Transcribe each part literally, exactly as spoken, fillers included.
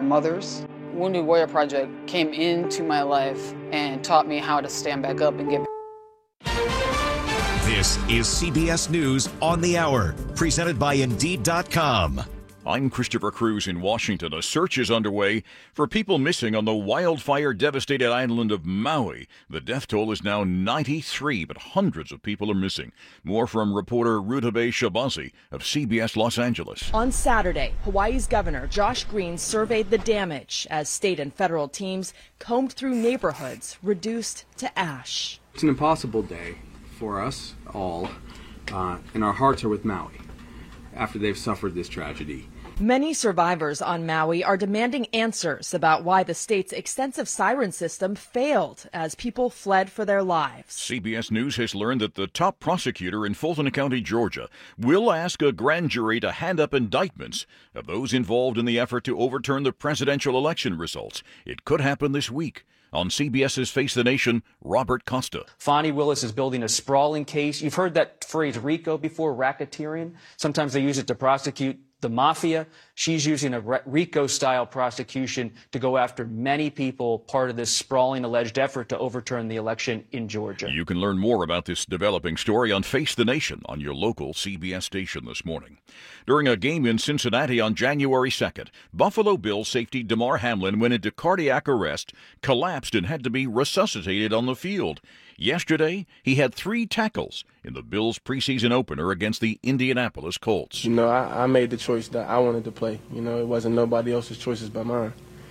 mothers. Wounded Warrior Project came into my life and taught me how to stand back up and get back. This is C B S News on the Hour, presented by Indeed dot com. I'm Christopher Cruz in Washington. A search is underway for people missing on the wildfire-devastated island of Maui. The death toll is now ninety-three, but hundreds of people are missing. More from reporter Rutabae Shabazzi of C B S Los Angeles. On Saturday, Hawaii's Governor Josh Green surveyed the damage as state and federal teams combed through neighborhoods reduced to ash. It's an impossible day for us all, uh, and our hearts are with Maui after they've suffered this tragedy. Many survivors on Maui are demanding answers about why the state's extensive siren system failed as people fled for their lives. C B S News has learned that the top prosecutor in Fulton County, Georgia, will ask a grand jury to hand up indictments of those involved in the effort to overturn the presidential election results. It could happen this week. On CBS's Face the Nation, Robert Costa. Fani Willis is building a sprawling case. You've heard that phrase RICO before, racketeering. Sometimes they use it to prosecute the mafia. She's using a RICO-style prosecution to go after many people, part of this sprawling alleged effort to overturn the election in Georgia. You can learn more about this developing story on Face the Nation on your local C B S station this morning. During a game in Cincinnati on January second, Buffalo Bills safety Damar Hamlin went into cardiac arrest, collapsed, and had to be resuscitated on the field. Yesterday, he had three tackles in the Bills' preseason opener against the Indianapolis Colts. You know, I, I made the choice that I wanted to play. You know, it wasn't nobody else's choices but mine.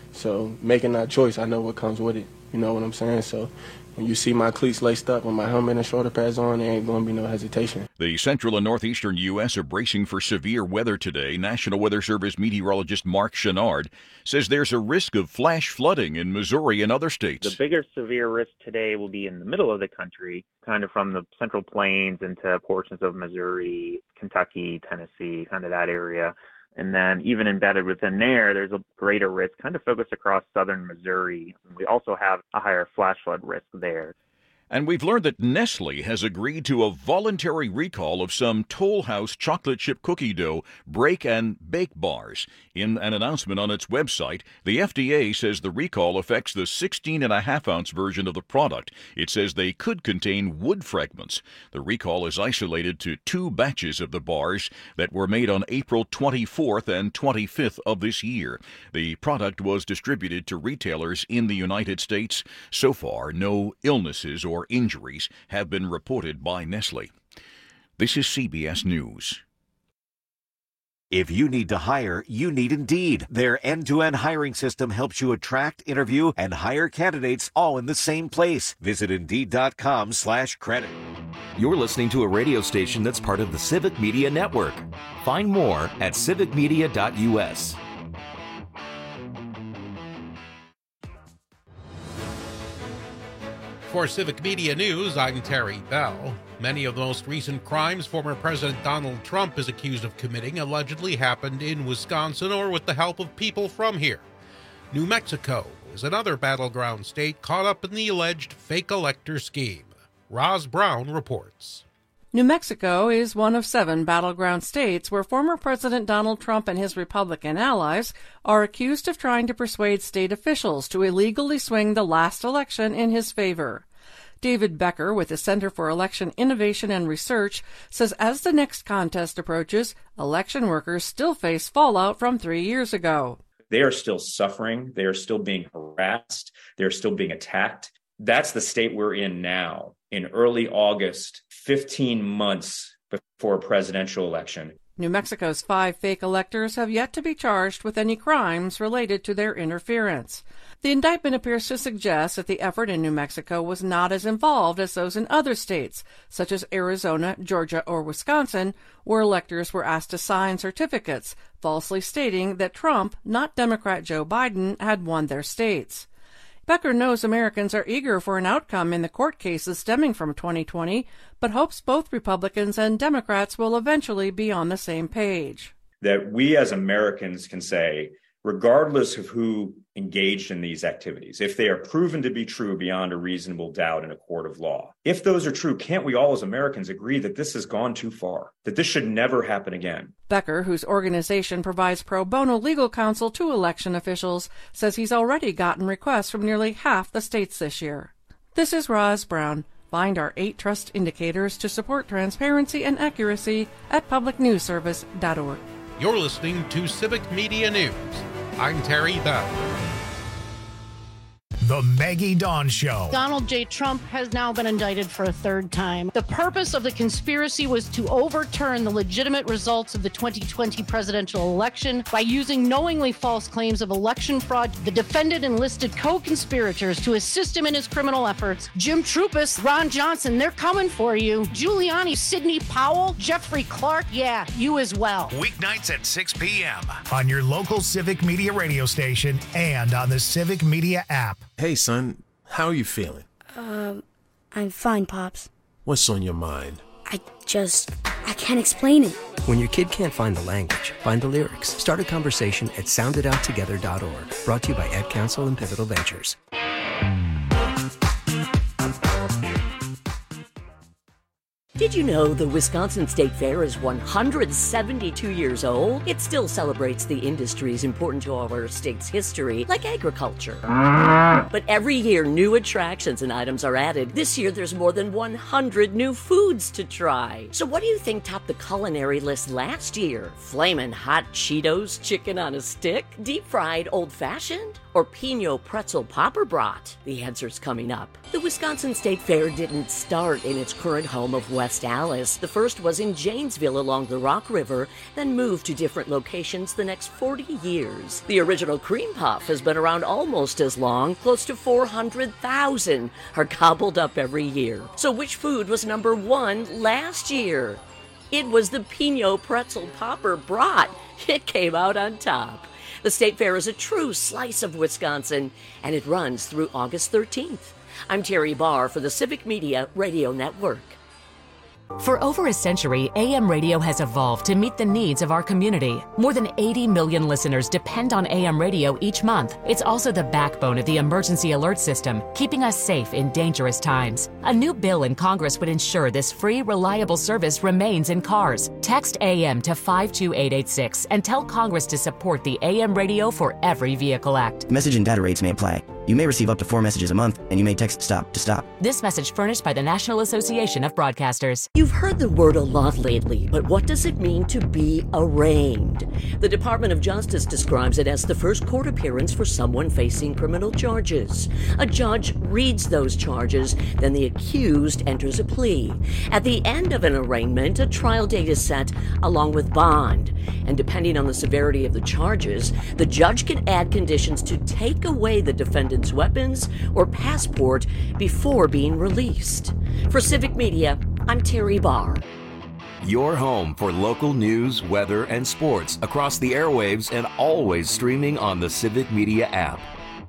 So making that choice, I know what comes with it. You know what I'm saying? So when you see my cleats laced up and my helmet and shoulder pads on, there ain't going to be no hesitation. The central and northeastern U S are bracing for severe weather today. National Weather Service meteorologist Mark Chenard says there's a risk of flash flooding in Missouri and other states. The bigger severe risk today will be in the middle of the country, kind of from the Central Plains into portions of Missouri, Kentucky, Tennessee, kind of that area. And then even embedded within there, there's a greater risk kind of focused across southern Missouri. We also have a higher flash flood risk there. And we've learned that Nestle has agreed to a voluntary recall of some Toll House chocolate chip cookie dough break and bake bars. In an announcement on its website, the F D A says the recall affects the sixteen and a half ounce version of the product. It says they could contain wood fragments. The recall is isolated to two batches of the bars that were made on April twenty-fourth and twenty-fifth of this year. The product was distributed to retailers in the United States. So far, no illnesses or or injuries have been reported by Nestle. This is C B S News. If you need to hire, you need Indeed. Their end-to-end hiring system helps you attract, interview, and hire candidates all in the same place. Visit Indeed.com slash credit. You're listening to a radio station that's part of the Civic Media Network. Find more at civic media dot u s. For Civic Media News, I'm Terry Bell. Many of the most recent crimes former President Donald Trump is accused of committing allegedly happened in Wisconsin or with the help of people from here. New Mexico is another battleground state caught up in the alleged fake elector scheme. Roz Brown reports. New Mexico is one of seven battleground states where former President Donald Trump and his Republican allies are accused of trying to persuade state officials to illegally swing the last election in his favor. David Becker with the Center for Election Innovation and Research says as the next contest approaches, election workers still face fallout from three years ago. They are still suffering. They are still being harassed. They're still being attacked. That's the state we're in now. In early August, fifteen months before a presidential election. New Mexico's five fake electors have yet to be charged with any crimes related to their interference. The indictment appears to suggest that the effort in New Mexico was not as involved as those in other states, such as Arizona, Georgia, or Wisconsin, where electors were asked to sign certificates, falsely stating that Trump, not Democrat Joe Biden, had won their states. Becker knows Americans are eager for an outcome in the court cases stemming from twenty twenty, but hopes both Republicans and Democrats will eventually be on the same page. That we as Americans can say, regardless of who engaged in these activities, if they are proven to be true beyond a reasonable doubt in a court of law. If those are true, can't we all as Americans agree that this has gone too far, that this should never happen again? Becker, whose organization provides pro bono legal counsel to election officials, says he's already gotten requests from nearly half the states this year. This is Roz Brown. Find our eight trust indicators to support transparency and accuracy at public news service dot org. You're listening to Civic Media News. I'm Terry Bell. The Maggie Dawn Show. Donald J. Trump has now been indicted for a third time. The purpose of the conspiracy was to overturn the legitimate results of the twenty twenty presidential election by using knowingly false claims of election fraud. The defendant enlisted co-conspirators to assist him in his criminal efforts. Jim Trupis, Ron Johnson, they're coming for you. Giuliani, Sidney Powell, Jeffrey Clark, yeah, you as well. Weeknights at six p.m. on your local Civic Media radio station and on the Civic Media app. Hey, son, how are you feeling? Um, I'm fine, Pops. What's on your mind? I just, I can't explain it. When your kid can't find the language, find the lyrics. Start a conversation at sound it out together dot org. Brought to you by Ed Council and Pivotal Ventures. Did you know the Wisconsin State Fair is one hundred seventy-two years old? It still celebrates the industries important to our state's history, like agriculture. But every year, new attractions and items are added. This year, there's more than one hundred new foods to try. So what do you think topped the culinary list last year? Flamin' hot Cheetos chicken on a stick? Deep-fried old-fashioned? Or Pinot pretzel popper brat? The answer's coming up. The Wisconsin State Fair didn't start in its current home of West Allis. The first was in Janesville along the Rock River, then moved to different locations the next forty years. The original cream puff has been around almost as long. Close to four hundred thousand are gobbled up every year. So which food was number one last year? It was the Pinot pretzel popper brat. It came out on top. The State Fair is a true slice of Wisconsin, and it runs through August thirteenth. I'm Terry Barr for the Civic Media Radio Network. For over a century, A M radio has evolved to meet the needs of our community. More than eighty million listeners depend on A M radio each month. It's also the backbone of the emergency alert system, keeping us safe in dangerous times. A new bill in Congress would ensure this free, reliable service remains in cars. Text A M to five two eight eight six and tell Congress to support the A M Radio for Every Vehicle Act. Message and data rates may apply. You may receive up to four messages a month, and you may text STOP to stop. This message furnished by the National Association of Broadcasters. You've heard the word a lot lately, but what does it mean to be arraigned? The Department of Justice describes it as the first court appearance for someone facing criminal charges. A judge reads those charges, then the accused enters a plea. At the end of an arraignment, a trial date is set along with bond. And depending on the severity of the charges, the judge can add conditions to take away the defendant's weapons or passport before being released. For Civic Media, I'm Terry Barr. Your home for local news, weather, and sports across the airwaves and always streaming on the Civic Media app.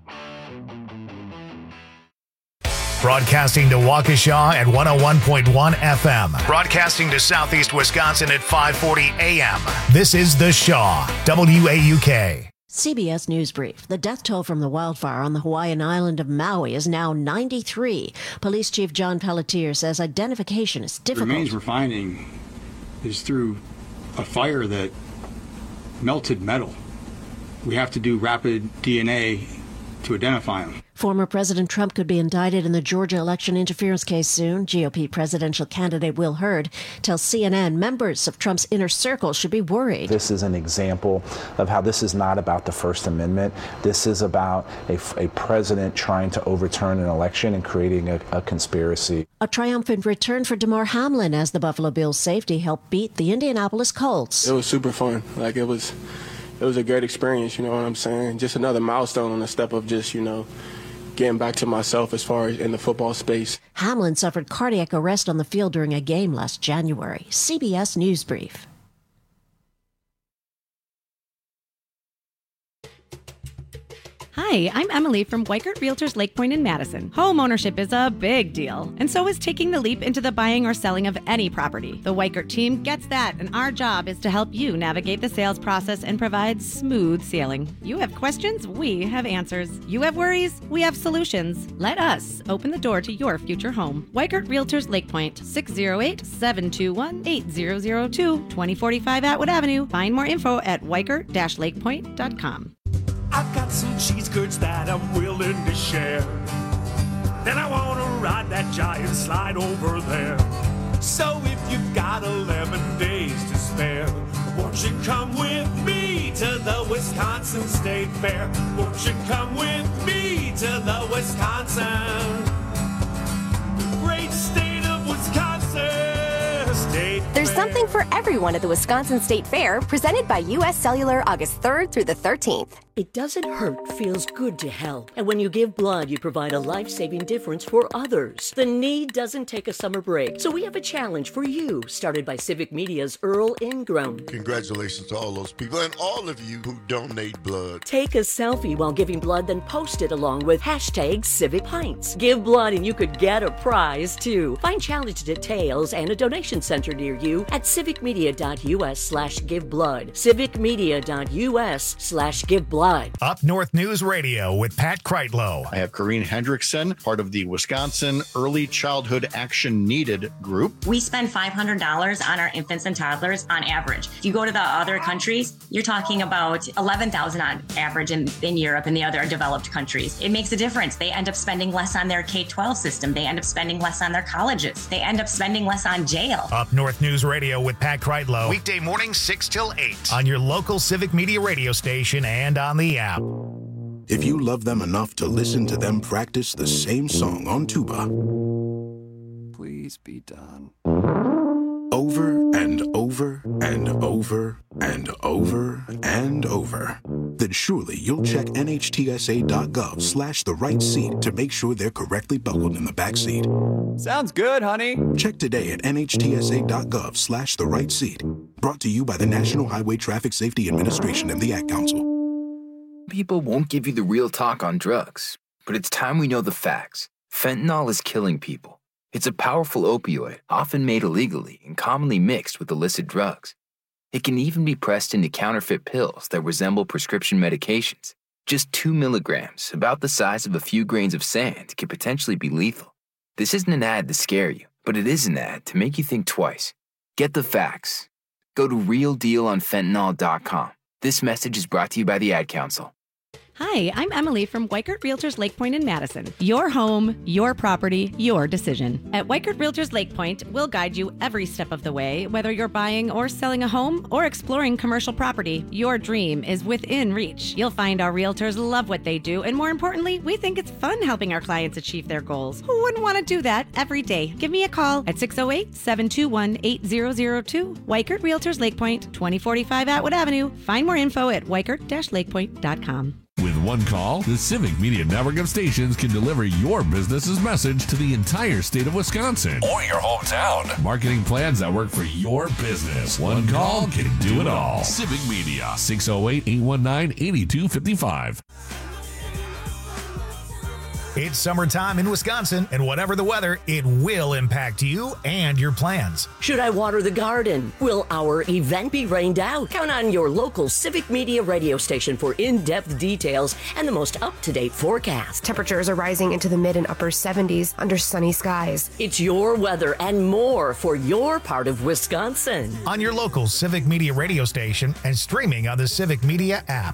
Broadcasting to Waukesha at one oh one point one F M. Broadcasting to Southeast Wisconsin at five forty A M. This is The Shaw, W A U K. C B S News Brief. The death toll from the wildfire on the Hawaiian island of Maui is now ninety-three. Police Chief John Pelletier says identification is difficult. The remains we're finding is through a fire that melted metal. We have to do rapid D N A to identify them. Former President Trump could be indicted in the Georgia election interference case soon. G O P presidential candidate Will Hurd tells C N N members of Trump's inner circle should be worried. This is an example of how this is not about the First Amendment. This is about a, a president trying to overturn an election and creating a, a conspiracy. A triumphant return for Damar Hamlin as the Buffalo Bills safety helped beat the Indianapolis Colts. It was super fun. Like, it was, it was a great experience, you know what I'm saying? Just another milestone on the step of just, you know, getting back to myself as far as in the football space. Hamlin suffered cardiac arrest on the field during a game last January. C B S News Brief. Hi, I'm Emily from Weikert Realtors Lake Point in Madison. Home ownership is a big deal, and so is taking the leap into the buying or selling of any property. The Weikert team gets that, and our job is to help you navigate the sales process and provide smooth sailing. You have questions, we have answers. You have worries, we have solutions. Let us open the door to your future home. Weikert Realtors Lake Point, six oh eight, seven two one, eight zero zero two, twenty forty-five Atwood Avenue. Find more info at weikert dash lake point dot com. I've got some cheese curds that I'm willing to share. Then I want to ride that giant slide over there. So if you've got eleven days to spare, won't you come with me to the Wisconsin State Fair? Won't you come with me to the Wisconsin, the great state of Wisconsin State There's Fair. something for everyone at the Wisconsin State Fair, presented by U S Cellular August third through the thirteenth. It doesn't hurt, feels good to help. And when you give blood, you provide a life-saving difference for others. The need doesn't take a summer break. So we have a challenge for you, started by Civic Media's Earl Ingram. Congratulations to all those people and all of you who donate blood. Take a selfie while giving blood, then post it along with hashtag Civic Pints. Give blood and you could get a prize, too. Find challenge details and a donation center near you at civicmedia.us slash give blood. civicmedia.us slash give blood. Up North News Radio with Pat Kreitlow. I have Corrine Hendrickson, part of the Wisconsin Early Childhood Action Needed group. We spend five hundred dollars on our infants and toddlers on average. If you go to the other countries, you're talking about eleven thousand dollars on average in, in Europe and the other developed countries. It makes a difference. They end up spending less on their K twelve system. They end up spending less on their colleges. They end up spending less on jail. Up North News Radio with Pat Kreitlow. Weekday mornings six till eight on your local Civic Media radio station and on the app. If you love them enough to listen to them practice the same song on tuba, please be done. Over and over and over and over and over, then surely you'll check nhtsa.gov slash the right seat to make sure they're correctly buckled in the back seat. Sounds good, honey. Check today at nhtsa.gov slash the right seat. Brought to you by the National Highway Traffic Safety Administration and the Ad Council. People won't give you the real talk on drugs, but it's time we know the facts. Fentanyl is killing people. It's a powerful opioid, often made illegally and commonly mixed with illicit drugs. It can even be pressed into counterfeit pills that resemble prescription medications. Just two milligrams, about the size of a few grains of sand, can potentially be lethal. This isn't an ad to scare you, but it is an ad to make you think twice. Get the facts. Go to real deal on fentanyl dot com. This message is brought to you by the Ad Council. Hi, I'm Emily from Weikert Realtors Lake Point in Madison. Your home, your property, your decision. At Weikert Realtors Lake Point, we'll guide you every step of the way, whether you're buying or selling a home or exploring commercial property. Your dream is within reach. You'll find our realtors love what they do, and more importantly, we think it's fun helping our clients achieve their goals. Who wouldn't want to do that every day? Give me a call at six oh eight, seven two one, eight zero zero two. Weikert Realtors Lake Point, twenty forty-five Atwood Avenue. Find more info at weikert dash lake point dot com. With one call, the Civic Media network of stations can deliver your business's message to the entire state of Wisconsin or your hometown. Marketing plans that work for your business. One call can do it all. Civic Media, six oh eight, eight one nine, eight two five five. It's summertime in Wisconsin, and whatever the weather, it will impact you and your plans. Should I water the garden? Will our event be rained out? Count on your local Civic Media radio station for in-depth details and the most up-to-date forecast. Temperatures are rising into the mid and upper seventies under sunny skies. It's your weather and more for your part of Wisconsin. On your local Civic Media radio station and streaming on the Civic Media app.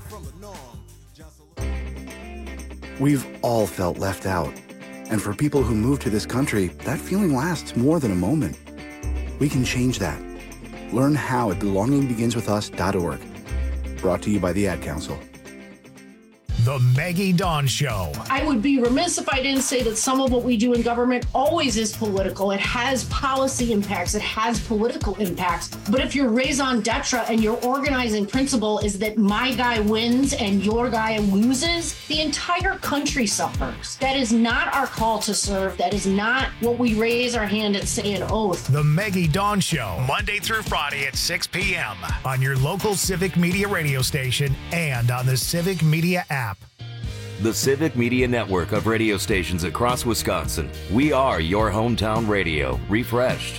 We've all felt left out. And for people who move to this country, that feeling lasts more than a moment. We can change that. Learn how at belonging begins with us dot org. Brought to you by the Ad Council. The Maggie Dawn Show. I would be remiss if I didn't say that some of what we do in government always is political. It has policy impacts. It has political impacts. But if your raison d'etre and your organizing principle is that my guy wins and your guy loses, the entire country suffers. That is not our call to serve. That is not what we raise our hand and say an oath. The Maggie Dawn Show, Monday through Friday at six p.m. on your local Civic Media radio station and on the Civic Media app. The Civic Media Network of radio stations across Wisconsin. We are your hometown radio, refreshed.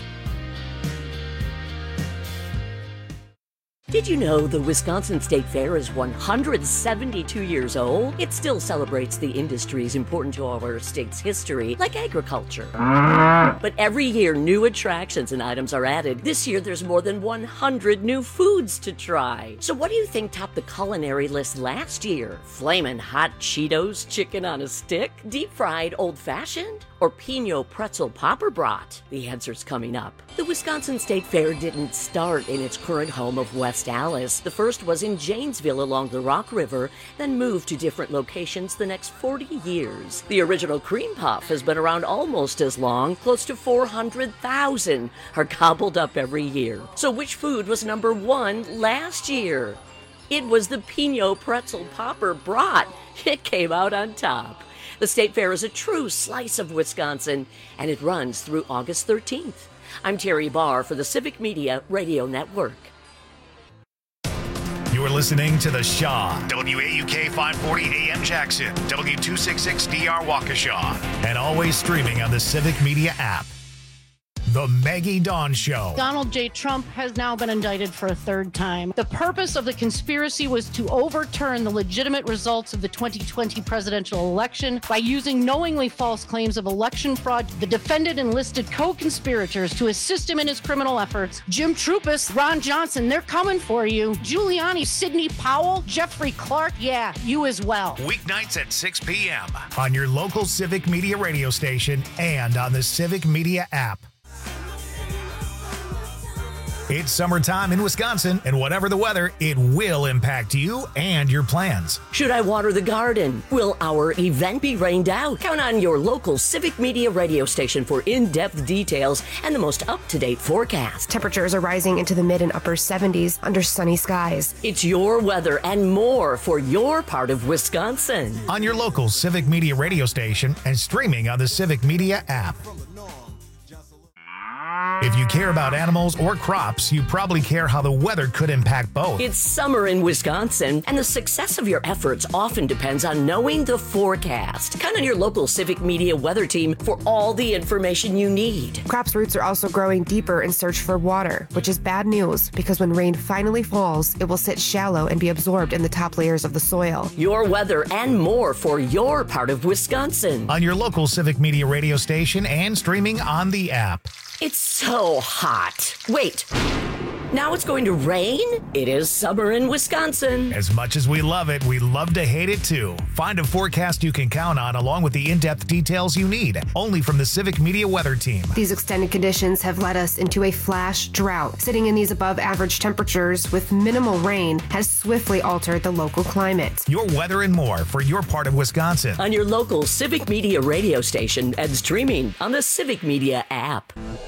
Did you know the Wisconsin State Fair is one hundred seventy-two years old? It still celebrates the industries important to our state's history, like agriculture. But every year, new attractions and items are added. This year, there's more than one hundred new foods to try. So what do you think topped the culinary list last year? Flamin' hot Cheetos chicken on a stick? Deep-fried old-fashioned? Or Pinot pretzel popper brat? The answer's coming up. The Wisconsin State Fair didn't start in its current home of West Allis. The first was in Janesville along the Rock River, then moved to different locations the next forty years. The original cream puff has been around almost as long. Close to four hundred thousand are gobbled up every year. So which food was number one last year? It was the Pinot pretzel popper brat. It came out on top. The State Fair is a true slice of Wisconsin, and it runs through August thirteenth. I'm Terry Barr for the Civic Media Radio Network. You're listening to The Shaw, W A U K five forty A M Jackson, W two sixty-six D R Waukesha, and always streaming on the Civic Media app. The Maggie Dawn Show. Donald J. Trump has now been indicted for a third time. The purpose of the conspiracy was to overturn the legitimate results of the twenty twenty presidential election by using knowingly false claims of election fraud. The defendant enlisted co-conspirators to assist him in his criminal efforts. Jim Trupis, Ron Johnson, they're coming for you. Giuliani, Sidney Powell, Jeffrey Clark, yeah, you as well. Weeknights at six p.m. on your local Civic Media radio station and on the Civic Media app. It's summertime in Wisconsin, and whatever the weather, it will impact you and your plans. Should I water the garden? Will our event be rained out? Count on your local Civic Media radio station for in-depth details and the most up-to-date forecast. Temperatures are rising into the mid and upper seventies under sunny skies. It's your weather and more for your part of Wisconsin. On your local Civic Media radio station and streaming on the Civic Media app. If you care about animals or crops, you probably care how the weather could impact both. It's summer in Wisconsin, and the success of your efforts often depends on knowing the forecast. Count on your local Civic Media weather team for all the information you need. Crops' roots are also growing deeper in search for water, which is bad news because when rain finally falls, it will sit shallow and be absorbed in the top layers of the soil. Your weather and more for your part of Wisconsin. On your local Civic Media radio station and streaming on the app. It's so hot. Wait, now it's going to rain? It is summer in Wisconsin. As much as we love it, we love to hate it too. Find a forecast you can count on along with the in-depth details you need, only from the Civic Media weather team. These extended conditions have led us into a flash drought. Sitting in these above average temperatures with minimal rain has swiftly altered the local climate. Your weather and more for your part of Wisconsin. On your local Civic Media radio station and streaming on the Civic Media app.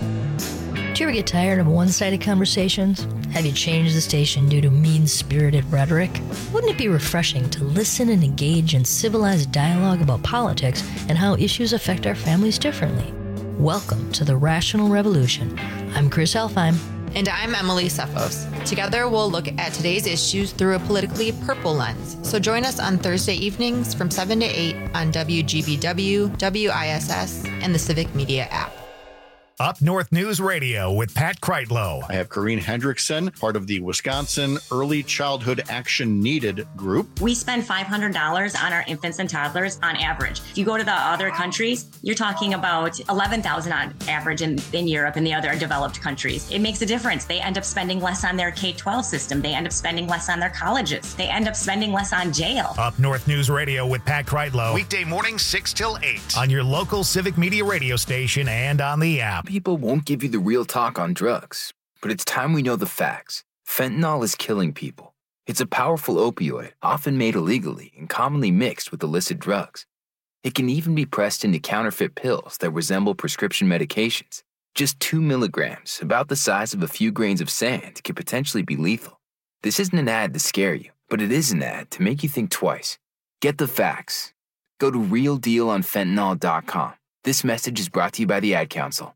Do you ever get tired of one-sided conversations? Have you changed the station due to mean-spirited rhetoric? Wouldn't it be refreshing to listen and engage in civilized dialogue about politics and how issues affect our families differently? Welcome to the Rational Revolution. I'm Chris Elfheim. And I'm Emily Sefos. Together, we'll look at today's issues through a politically purple lens. So join us on Thursday evenings from seven to eight on W G B W, W I S S, and the Civic Media app. Up North News Radio with Pat Kreitlow. I have Corrine Hendrickson, part of the Wisconsin Early Childhood Action Needed group. We spend five hundred dollars on our infants and toddlers on average. If you go to the other countries, you're talking about eleven thousand dollars on average in, in Europe and the other developed countries. It makes a difference. They end up spending less on their K twelve system. They end up spending less on their colleges. They end up spending less on jail. Up North News Radio with Pat Kreitlow. Weekday mornings six till eight on your local Civic Media radio station and on the app. People won't give you the real talk on drugs, but it's time we know the facts. Fentanyl is killing people. It's a powerful opioid, often made illegally and commonly mixed with illicit drugs. It can even be pressed into counterfeit pills that resemble prescription medications. Just two milligrams, about the size of a few grains of sand, could potentially be lethal. This isn't an ad to scare you, but it is an ad to make you think twice. Get the facts. Go to real deal on fentanyl dot com. This message is brought to you by the Ad Council.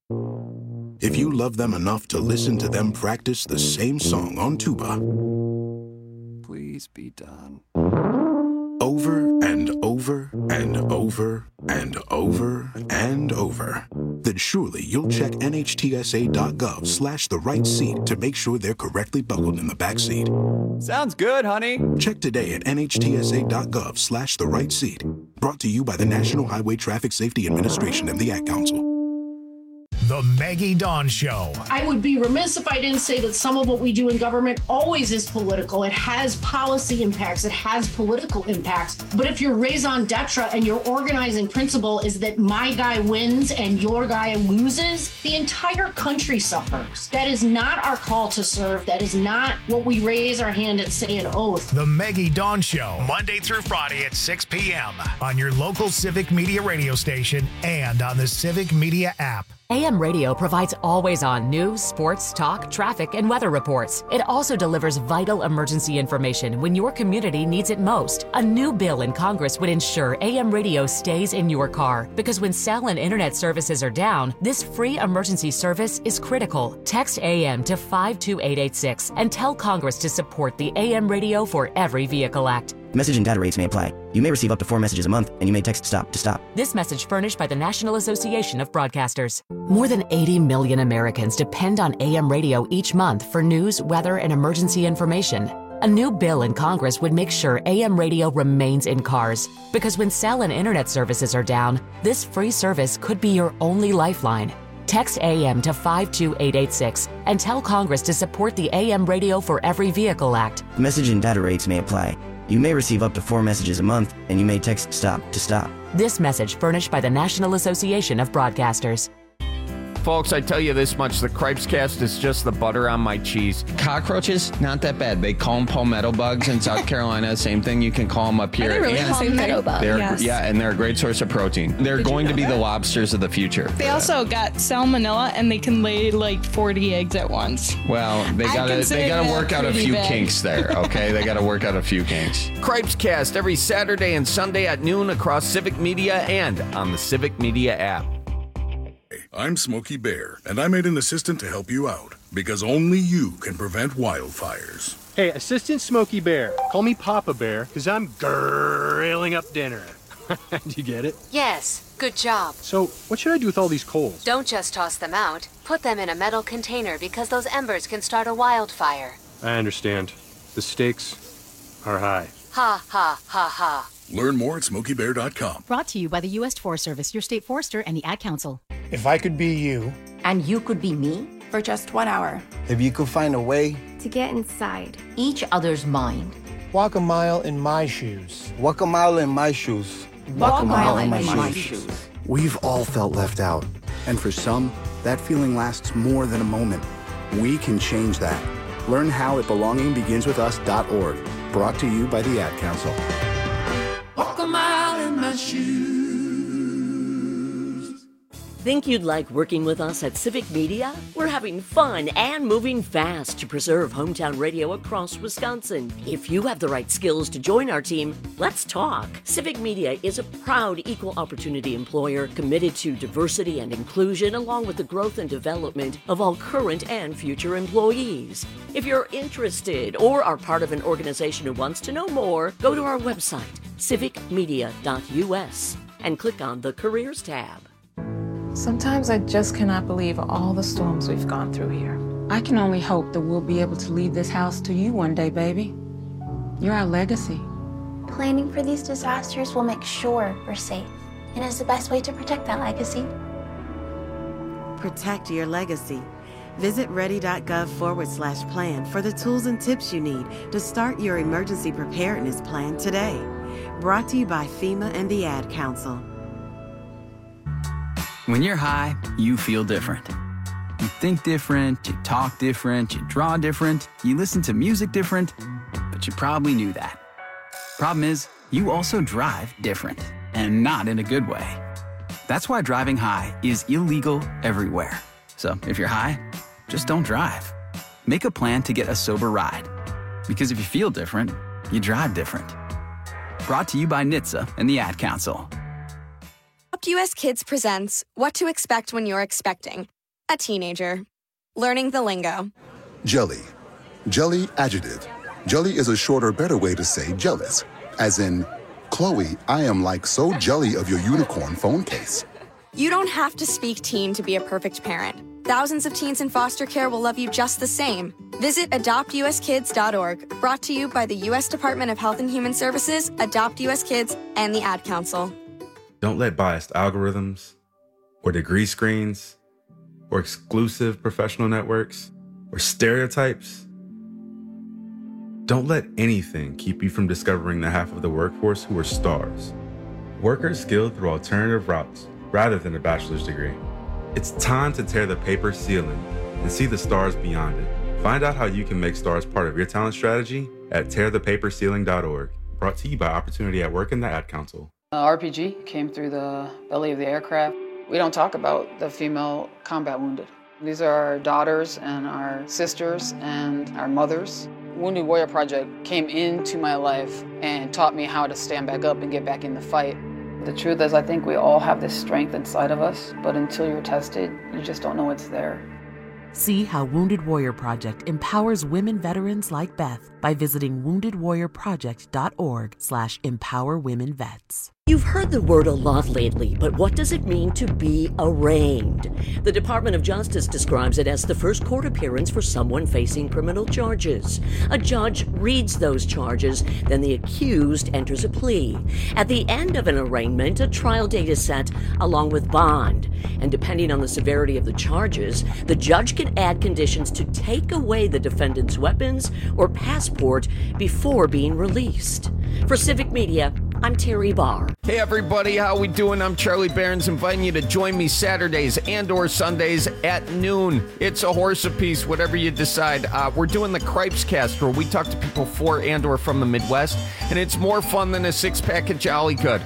If you love them enough to listen to them practice the same song on tuba, please be done. Over and over and over and over and over, then surely you'll check nhtsa.gov slash the right seat to make sure they're correctly buckled in the back seat. Sounds good, honey. Check today at nhtsa.gov slash the right seat. Brought to you by the National Highway Traffic Safety Administration and the Ad Council. The Maggie Dawn Show. I would be remiss if I didn't say that some of what we do in government always is political. It has policy impacts. It has political impacts. But if your raison d'etre and your organizing principle is that my guy wins and your guy loses, the entire country suffers. That is not our call to serve. That is not what we raise our hand and say an oath. The Maggie Dawn Show, Monday through Friday at six p.m. on your local Civic Media radio station and on the Civic Media app. A M Radio provides always-on news, sports, talk, traffic, and weather reports. It also delivers vital emergency information when your community needs it most. A new bill in Congress would ensure A M Radio stays in your car, because when cell and internet services are down, this free emergency service is critical. Text A M to five two eight eight six and tell Congress to support the A M Radio for Every Vehicle Act. Message and data rates may apply. You may receive up to four messages a month, and you may text STOP to stop. This message furnished by the National Association of Broadcasters. More than eighty million Americans depend on A M radio each month for news, weather, and emergency information. A new bill in Congress would make sure A M radio remains in cars, because when cell and internet services are down, this free service could be your only lifeline. Text A M to five two eight eight six and tell Congress to support the A M Radio for Every Vehicle Act. Message and data rates may apply. You may receive up to four messages a month, and you may text STOP to stop. This message furnished by the National Association of Broadcasters. Folks, I tell you this much, the Cripes Cast is just the butter on my cheese. Cockroaches, not that bad. They call them palmetto bugs in South Carolina. Same thing, you can call them up here. Are they really and palmetto bugs? they're, Yes. Yeah, and they're a great source of protein. They're Did you going to know be that? the lobsters of the future. They also got salmonella, and they can lay like forty eggs at once. Well, they I gotta consider they gotta that work out a pretty few bad. kinks there, okay? They gotta work out a few kinks. Cripes Cast every Saturday and Sunday at noon across Civic Media and on the Civic Media app. I'm Smokey Bear, and I made an assistant to help you out, because only you can prevent wildfires. Hey, Assistant Smokey Bear. Call me Papa Bear, because I'm grilling up dinner. Do you get it? Yes, good job. So, what should I do with all these coals? Don't just toss them out. Put them in a metal container because those embers can start a wildfire. I understand. The stakes are high. Ha, ha, ha, ha. Learn more at smokey bear dot com. Brought to you by the U S Forest Service, your state forester, and the Ad Council. If I could be you. And you could be me? For just one hour. If you could find a way. To get inside each other's mind. Walk a mile in my shoes. Walk a mile in my shoes. Walk a mile in my, my shoes. shoes. We've all felt left out. And for some, that feeling lasts more than a moment. We can change that. Learn how at belonging begins with us dot org. Brought to you by the Ad Council. Walk a mile in my shoes. Think you'd like working with us at Civic Media? We're having fun and moving fast to preserve hometown radio across Wisconsin. If you have the right skills to join our team, let's talk. Civic Media is a proud equal opportunity employer committed to diversity and inclusion, along with the growth and development of all current and future employees. If you're interested or are part of an organization who wants to know more, go to our website, civic media dot u s, and click on the Careers tab. Sometimes I just cannot believe all the storms we've gone through here. I can only hope that we'll be able to leave this house to you one day, baby. You're our legacy. Planning for these disasters will make sure we're safe, and is the best way to protect that legacy. Protect your legacy. Visit ready.gov forward slash plan for the tools and tips you need to start your emergency preparedness plan today. Brought to you by FEMA and the Ad Council. When you're high, you feel different. You think different, you talk different, you draw different, you listen to music different, but you probably knew that. Problem is, you also drive different, and not in a good way. That's why driving high is illegal everywhere. So if you're high, just don't drive. Make a plan to get a sober ride. Because if you feel different, you drive different. Brought to you by N H T S A and the Ad Council. U S Kids presents What to Expect When You're Expecting a Teenager. Learning the lingo. Jelly. Jelly adjective. Jelly is a shorter, better way to say jealous, as in Chloe, I am like so jelly of your unicorn phone case. You don't have to speak teen to be a perfect parent. Thousands of teens in foster care will love you just the same. Visit adopt u s kids dot org, brought to you by the U S Department of Health and Human Services, Adopt U S Kids, and the Ad Council. Don't let biased algorithms or degree screens or exclusive professional networks or stereotypes, don't let anything keep you from discovering the half of the workforce who are stars. Workers skilled through alternative routes rather than a bachelor's degree. It's time to tear the paper ceiling and see the stars beyond it. Find out how you can make stars part of your talent strategy at tear the paper ceiling dot org. Brought to you by Opportunity at Work and the Ad Council. Uh, R P G came through the belly of the aircraft. We don't talk about the female combat wounded. These are our daughters and our sisters and our mothers. Wounded Warrior Project came into my life and taught me how to stand back up and get back in the fight. The truth is, I think we all have this strength inside of us, but until you're tested, you just don't know it's there. See how Wounded Warrior Project empowers women veterans like Beth by visiting wounded warrior project dot org slash empower women vets. You've heard the word a lot lately, but what does it mean to be arraigned? The Department of Justice describes it as the first court appearance for someone facing criminal charges. A judge reads those charges, then the accused enters a plea. At the end of an arraignment, a trial date is set along with bond. And depending on the severity of the charges, the judge can add conditions to take away the defendant's weapons or passport before being released. For Civic Media, I'm Terry Barr. Hey everybody, how we doing? I'm Charlie Behrens, inviting you to join me Saturdays and or Sundays at noon. It's a horse apiece, whatever you decide. Uh, we're doing the Cripes Cast, where we talk to people for and or from the Midwest, and it's more fun than a six-pack of Jolly Good.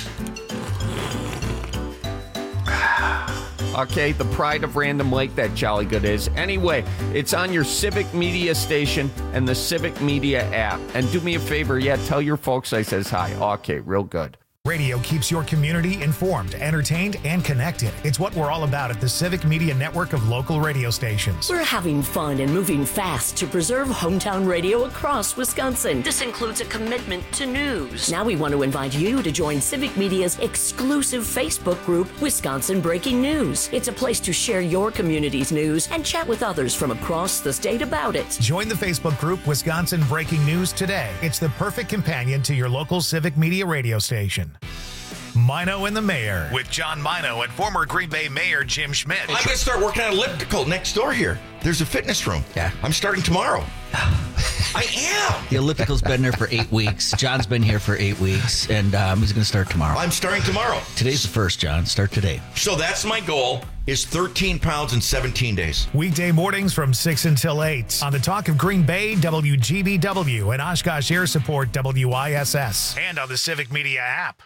Okay, the pride of Random Lake, that Jolly Good is. Anyway, it's on your Civic Media station and the Civic Media app. And do me a favor, yeah, tell your folks I says hi. Okay, real good. Radio keeps your community informed, entertained, and connected. It's what we're all about at the Civic Media network of local radio stations. We're having fun and moving fast to preserve hometown radio across Wisconsin. This includes a commitment to news. Now we want to invite you to join Civic Media's exclusive Facebook group, Wisconsin Breaking News. It's a place to share your community's news and chat with others from across the state about it. Join the Facebook group Wisconsin Breaking News today. It's the perfect companion to your local Civic Media radio station. Mino and the Mayor with John Mino and former Green Bay Mayor Jim Schmidt. I'm going to start working on elliptical next door here. There's a fitness room. Yeah. I'm starting tomorrow. I am. The elliptical's been there for eight weeks. John's been here for eight weeks, and um, he's going to start tomorrow. I'm starting tomorrow. Today's the first, John. Start today. So that's my goal, is thirteen pounds in seventeen days. Weekday mornings from six until eight on the Talk of Green Bay, W G B W, and Oshkosh Air Support, W I S S, and on the Civic Media app.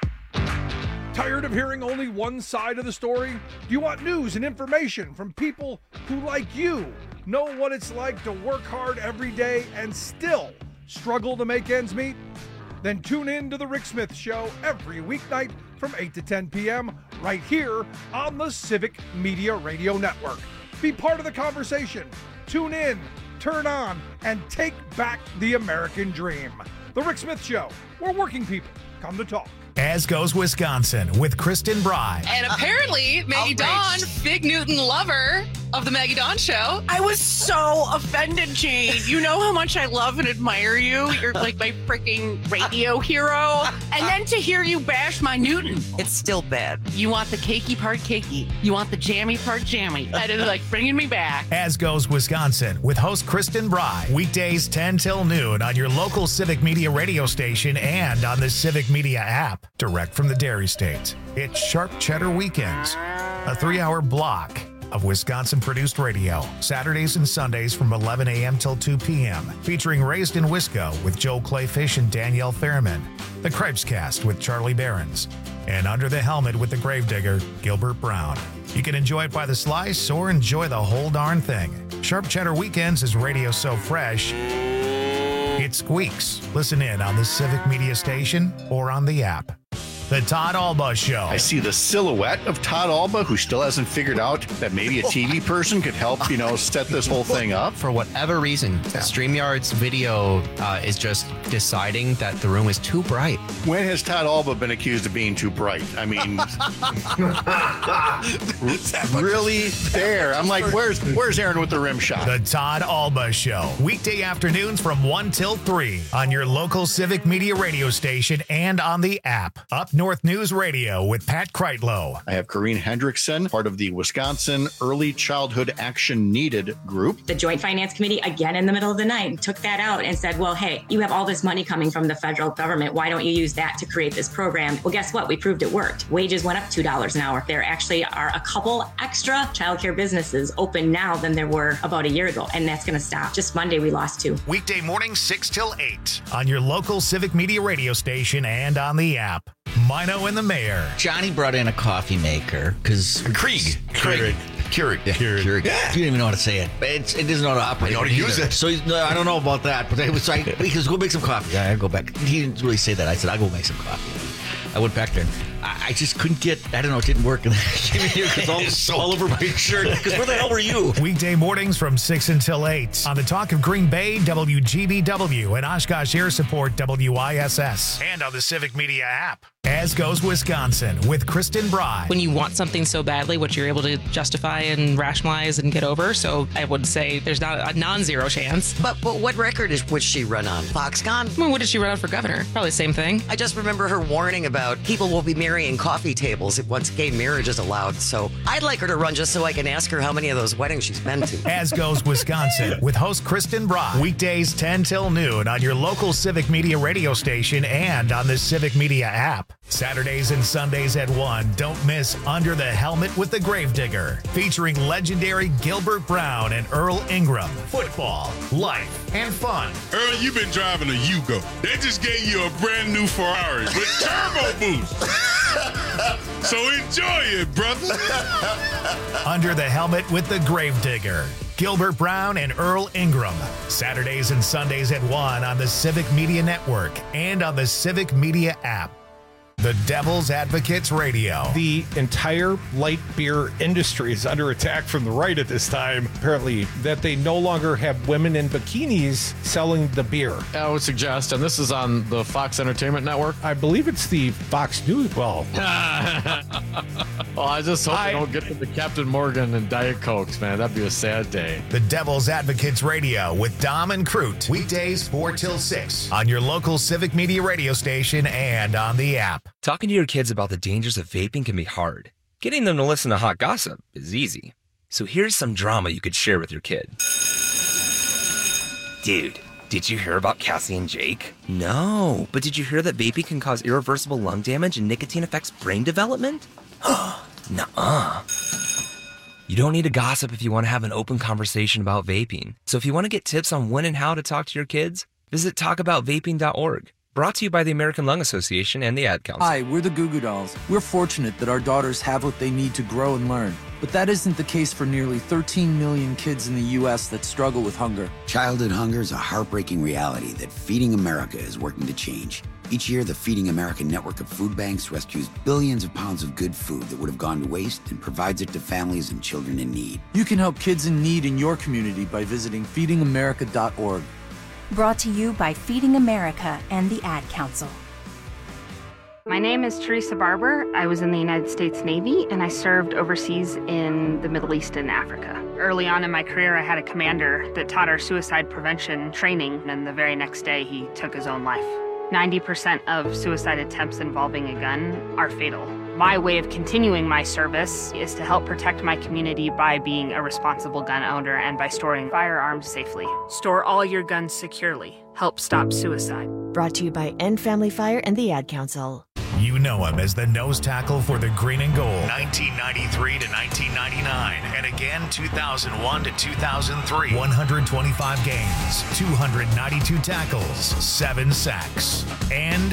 Tired of hearing only one side of the story? Do you want news and information from people who, like you, know what it's like to work hard every day and still struggle to make ends meet? Then tune in to The Rick Smith Show every weeknight from eight to ten p.m. right here on the Civic Media Radio Network. Be part of the conversation. Tune in, turn on, and take back the American dream. The Rick Smith Show, where working people come to talk. As Goes Wisconsin with Kristen Bry. And apparently, Maggie Dawn, Big Newton lover of the Maggie Dawn Show. I was so offended, Jane. You know how much I love and admire you. You're like my freaking radio hero. And then to hear you bash my Newton. It's still bad. You want the cakey part cakey. You want the jammy part jammy. That is like bringing me back. As Goes Wisconsin with host Kristen Bry. Weekdays ten till noon on your local Civic Media radio station and on the Civic Media app. Direct from the Dairy State. It's Sharp Cheddar Weekends, a three-hour block of Wisconsin-produced radio, Saturdays and Sundays from eleven a.m. till two p.m., featuring Raised in Wisco with Joel Clayfish and Danielle Fairman, The Cripes Cast with Charlie Behrens, and Under the Helmet with the Gravedigger, Gilbert Brown. You can enjoy it by the slice or enjoy the whole darn thing. Sharp Cheddar Weekends is radio so fresh, it squeaks. Listen in on the Civic Media station or on the app. The Todd Alba Show. I see the silhouette of Todd Alba, who still hasn't figured out that maybe a T V person could help, you know, set this whole thing up. For whatever reason, StreamYard's video uh, is just deciding that the room is too bright. When has Todd Alba been accused of being too bright? I mean, really there. I'm like, where's where's Aaron with the rim shot? The Todd Alba Show. Weekday afternoons from one till three on your local Civic Media radio station and on the app. Up North News Radio with Pat Kreitlow. I have Corrine Hendrickson, part of the Wisconsin Early Childhood Action Needed group. The Joint Finance Committee, again in the middle of the night, took that out and said, well, hey, you have all this money coming from the federal government. Why don't you use that to create this program? Well, guess what? We proved it worked. Wages went up two dollars an hour. There actually are a couple extra childcare businesses open now than there were about a year ago, and that's going to stop. Just Monday, we lost two. Weekday morning, six till eight on your local Civic Media radio station and on the app. Mino and the Mayor. Johnny brought in a coffee maker because Krieg. Krieg. Keurig. Yeah, Keurig. Keurig. Yeah. You don't even know how to say it. It's, it doesn't know how to operate. I know how to it use either. it. So he's, no, I don't know about that, but I was like, he goes, go make some coffee. Yeah, I go back. He didn't really say that. I said, I'll go make some coffee. I went back there. I, I just couldn't get, I don't know, it didn't work. And I came in here because all, so all over my shirt. Because where the hell were you? Weekday mornings from six until eight on the Talk of Green Bay, W G B W, and Oshkosh Air Support, W I S S. And on the Civic Media app. As Goes Wisconsin with Kristen Bride. When you want something so badly, what you're able to justify and rationalize and get over. So I would say there's not a non-zero chance. But but what record is would she run on? Foxconn? I mean, what did she run on for governor? Probably the same thing. I just remember her warning about people will be marrying coffee tables once gay marriage is allowed. So I'd like her to run just so I can ask her how many of those weddings she's been to. As Goes Wisconsin with host Kristen Bride. Weekdays ten till noon on your local Civic Media radio station and on the Civic Media app. Saturdays and Sundays at one, don't miss Under the Helmet with the Gravedigger, featuring legendary Gilbert Brown and Earl Ingram. Football, life, and fun. Earl, you've been driving a Yugo. They just gave you a brand new Ferrari with turbo boost. So enjoy it, brother. Under the Helmet with the Gravedigger. Gilbert Brown and Earl Ingram. Saturdays and Sundays at one on the Civic Media Network and on the Civic Media app. The Devil's Advocates Radio. The entire light beer industry is under attack from the right at this time, apparently, that they no longer have women in bikinis selling the beer. I would suggest, and this is on the Fox Entertainment Network. I believe it's the Fox News. Well, well I just hope I, they don't get to the Captain Morgan and Diet Cokes, man. That'd be a sad day. The Devil's Advocates Radio with Dom and Crute. Weekdays four till six on your local Civic Media radio station and on the app. Talking to your kids about the dangers of vaping can be hard. Getting them to listen to hot gossip is easy. So here's some drama you could share with your kid. Dude, did you hear about Cassie and Jake? No, but did you hear that vaping can cause irreversible lung damage and nicotine affects brain development? Nuh-uh. You don't need to gossip if you want to have an open conversation about vaping. So if you want to get tips on when and how to talk to your kids, visit talk about vaping dot org. Brought to you by the American Lung Association and the Ad Council. Hi, we're the Goo Goo Dolls. We're fortunate that our daughters have what they need to grow and learn. But that isn't the case for nearly thirteen million kids in the U S that struggle with hunger. Childhood hunger is a heartbreaking reality that Feeding America is working to change. Each year, the Feeding America network of food banks rescues billions of pounds of good food that would have gone to waste and provides it to families and children in need. You can help kids in need in your community by visiting feeding america dot org. Brought to you by Feeding America and the Ad Council. My name is Teresa Barber. I was in the United States Navy and I served overseas in the Middle East and Africa. Early on in my career, I had a commander that taught our suicide prevention training, and the very next day he took his own life. ninety percent of suicide attempts involving a gun are fatal. My way of continuing my service is to help protect my community by being a responsible gun owner and by storing firearms safely. Store all your guns securely. Help stop suicide. Brought to you by End Family Fire and the Ad Council. You know him as the nose tackle for the green and gold. nineteen ninety-three to nineteen ninety-nine. And again, two thousand one to two thousand three. one hundred twenty-five games, two hundred ninety-two tackles, seven sacks. And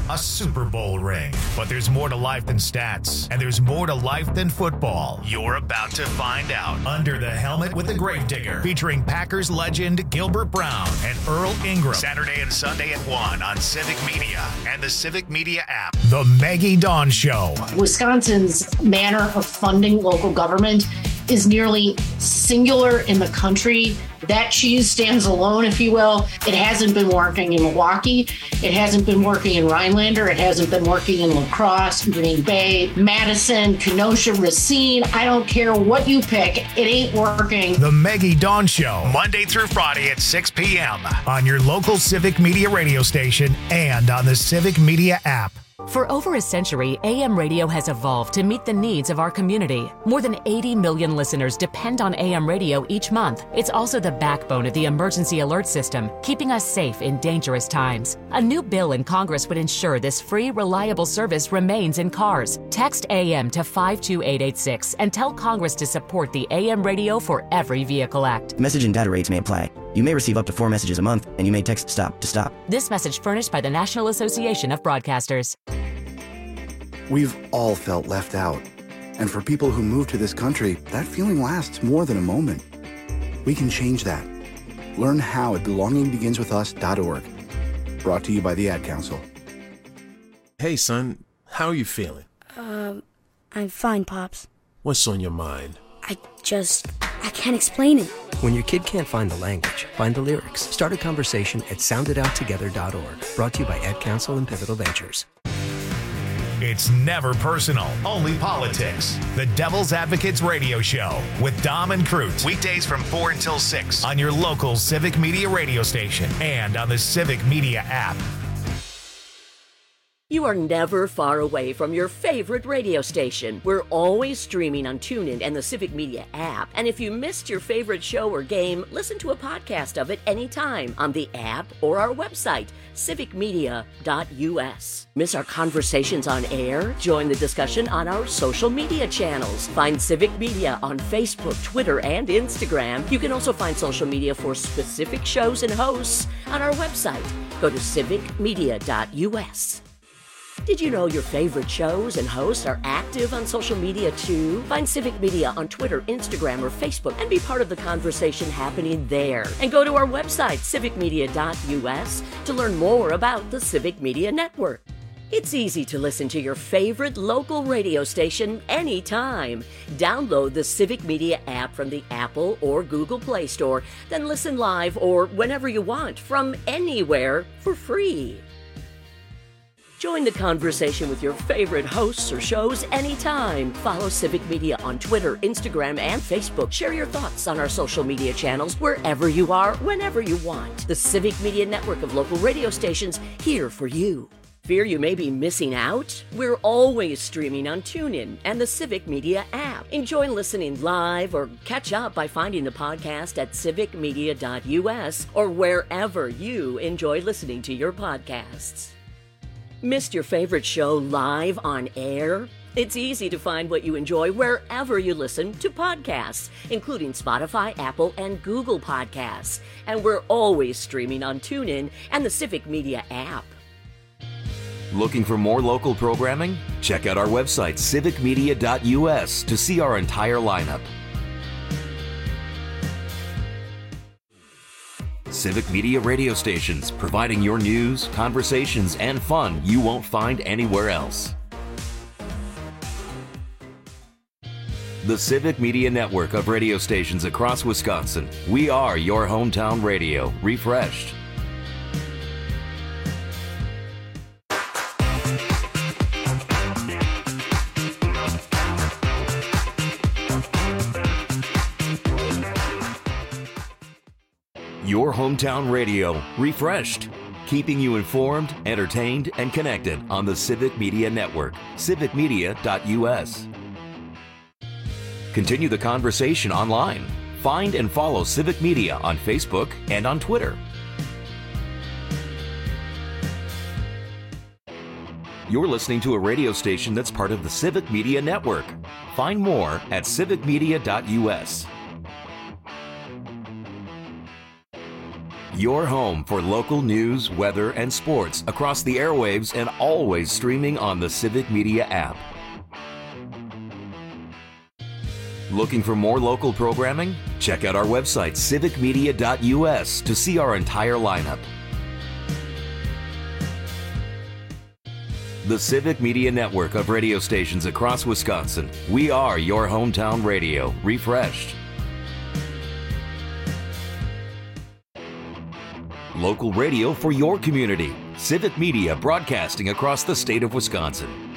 a Super Bowl ring. But there's more to life than stats, and there's more to life than football. You're about to find out. Under the Helmet with the Gravedigger, featuring Packers legend Gilbert Brown and Earl Ingram. Saturday and Sunday at one on Civic Media and the Civic Media app. The Maggie Dawn Show. Wisconsin's manner of funding local government is nearly singular in the country. That cheese stands alone, if you will. It hasn't been working in Milwaukee. It hasn't been working in Rhinelander. It hasn't been working in La Crosse, Green Bay, Madison, Kenosha, Racine. I don't care what you pick. It ain't working. The Maggie Dawn Show, Monday through Friday at six p.m. on your local Civic Media radio station and on the Civic Media app. For over a century, A M radio has evolved to meet the needs of our community. More than eighty million listeners depend on A M radio each month. It's also the backbone of the emergency alert system, keeping us safe in dangerous times. A new bill in Congress would ensure this free, reliable service remains in cars. Text A M to five two eight eight six and tell Congress to support the A M Radio for Every Vehicle Act. Message and data rates may apply. You may receive up to four messages a month, and you may text STOP to stop. This message furnished by the National Association of Broadcasters. We've all felt left out. And for people who move to this country, that feeling lasts more than a moment. We can change that. Learn how at belonging begins with us dot org. Brought to you by the Ad Council. Hey, son, how are you feeling? Um, I'm fine, Pops. What's on your mind? I just, I can't explain it. When your kid can't find the language, find the lyrics. Start a conversation at sound it out together dot org. Brought to you by Ad Council and Pivotal Ventures. It's never personal, only politics. The Devil's Advocates Radio Show with Dom and Crute. Weekdays from four until six on your local Civic Media radio station and on the Civic Media app. You are never far away from your favorite radio station. We're always streaming on TuneIn and the Civic Media app. And if you missed your favorite show or game, listen to a podcast of it anytime on the app or our website, civic media dot u s. Miss our conversations on air? Join the discussion on our social media channels. Find Civic Media on Facebook, Twitter, and Instagram. You can also find social media for specific shows and hosts on our website. Go to civic media dot u s. Did you know your favorite shows and hosts are active on social media too? Find Civic Media on Twitter, Instagram, or Facebook and be part of the conversation happening there. And go to our website, civic media dot u s, to learn more about the Civic Media Network. It's easy to listen to your favorite local radio station anytime. Download the Civic Media app from the Apple or Google Play Store, then listen live or whenever you want from anywhere for free. Join the conversation with your favorite hosts or shows anytime. Follow Civic Media on Twitter, Instagram, and Facebook. Share your thoughts on our social media channels wherever you are, whenever you want. The Civic Media network of local radio stations here for you. Fear you may be missing out? We're always streaming on TuneIn and the Civic Media app. Enjoy listening live or catch up by finding the podcast at civic media dot u s or wherever you enjoy listening to your podcasts. Missed your favorite show live on air? It's easy to find what you enjoy wherever you listen to podcasts, including Spotify, Apple, and Google Podcasts. And we're always streaming on TuneIn and the Civic Media app. Looking for more local programming? Check out our website, civic media dot u s, to see our entire lineup. Civic Media radio stations, providing your news, conversations, and fun you won't find anywhere else. The Civic Media network of radio stations across Wisconsin. We are your hometown radio, refreshed. Your hometown radio, refreshed, keeping you informed, entertained, and connected on the Civic Media Network, civic media dot u s. Continue the conversation online. Find and follow Civic Media on Facebook and on Twitter. You're listening to a radio station that's part of the Civic Media Network. Find more at civic media dot u s. Your home for local news, weather, and sports across the airwaves and always streaming on the Civic Media app. Looking for more local programming? Check out our website, civic media dot u s, to see our entire lineup. The Civic Media network of radio stations across Wisconsin. We are your hometown radio, refreshed. Local radio for your community. Civic Media broadcasting across the state of Wisconsin.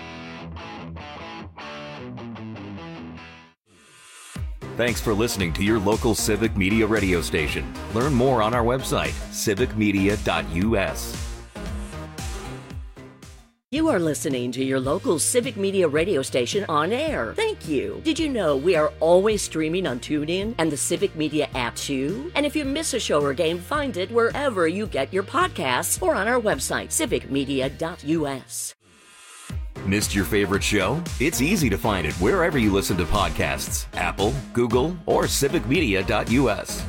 Thanks for listening to your local Civic Media radio station. Learn more on our website, civic media dot u s. You are listening to your local Civic Media radio station on air. Thank you. Did you know we are always streaming on TuneIn and the Civic Media app too? And if you miss a show or game, find it wherever you get your podcasts or on our website, civic media dot u s. Missed your favorite show? It's easy to find it wherever you listen to podcasts. Apple, Google, or civic media dot u s.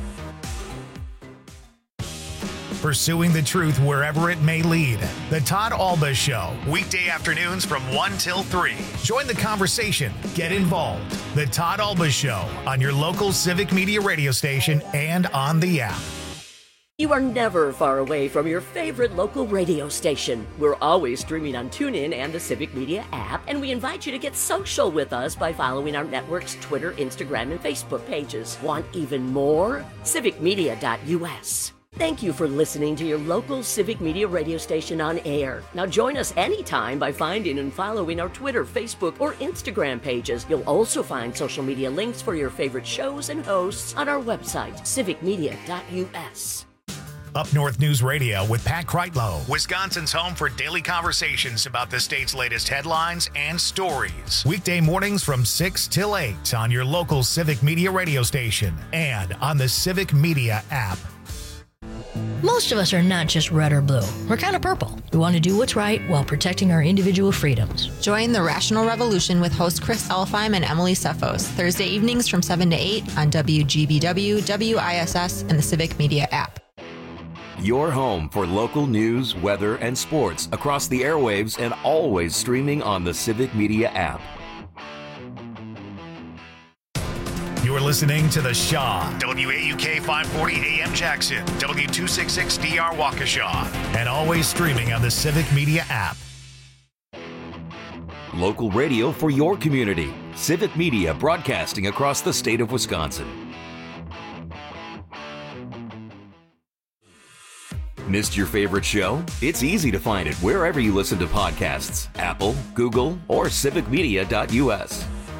Pursuing the truth wherever it may lead. The Todd Alba Show, weekday afternoons from one till three. Join the conversation. Get involved. The Todd Alba Show on your local Civic Media radio station and on the app. You are never far away from your favorite local radio station. We're always streaming on TuneIn and the Civic Media app, and we invite you to get social with us by following our network's Twitter, Instagram, and Facebook pages. Want even more? civic media dot u s. Thank you for listening to your local Civic Media radio station on air. Now join us anytime by finding and following our Twitter, Facebook, or Instagram pages. You'll also find social media links for your favorite shows and hosts on our website, civic media dot u s. Up North News Radio with Pat Kreitlow, Wisconsin's home for daily conversations about the state's latest headlines and stories. Weekday mornings from six till eight on your local Civic Media radio station and on the Civic Media app. Most of us are not just red or blue. We're kind of purple. We want to do what's right while protecting our individual freedoms. Join the Rational Revolution with host Chris Elfheim and Emily Sefos, Thursday evenings from seven to eight on W G B W, W I S S, and the Civic Media app. Your home for local news, weather, and sports across the airwaves and always streaming on the Civic Media app. You're listening to The Shaw, W A U K five forty A M Jackson, W two sixty-six D R Waukesha, and always streaming on the Civic Media app. Local radio for your community. Civic Media broadcasting across the state of Wisconsin. Missed your favorite show? It's easy to find it wherever you listen to podcasts. Apple, Google, or civic media dot u s.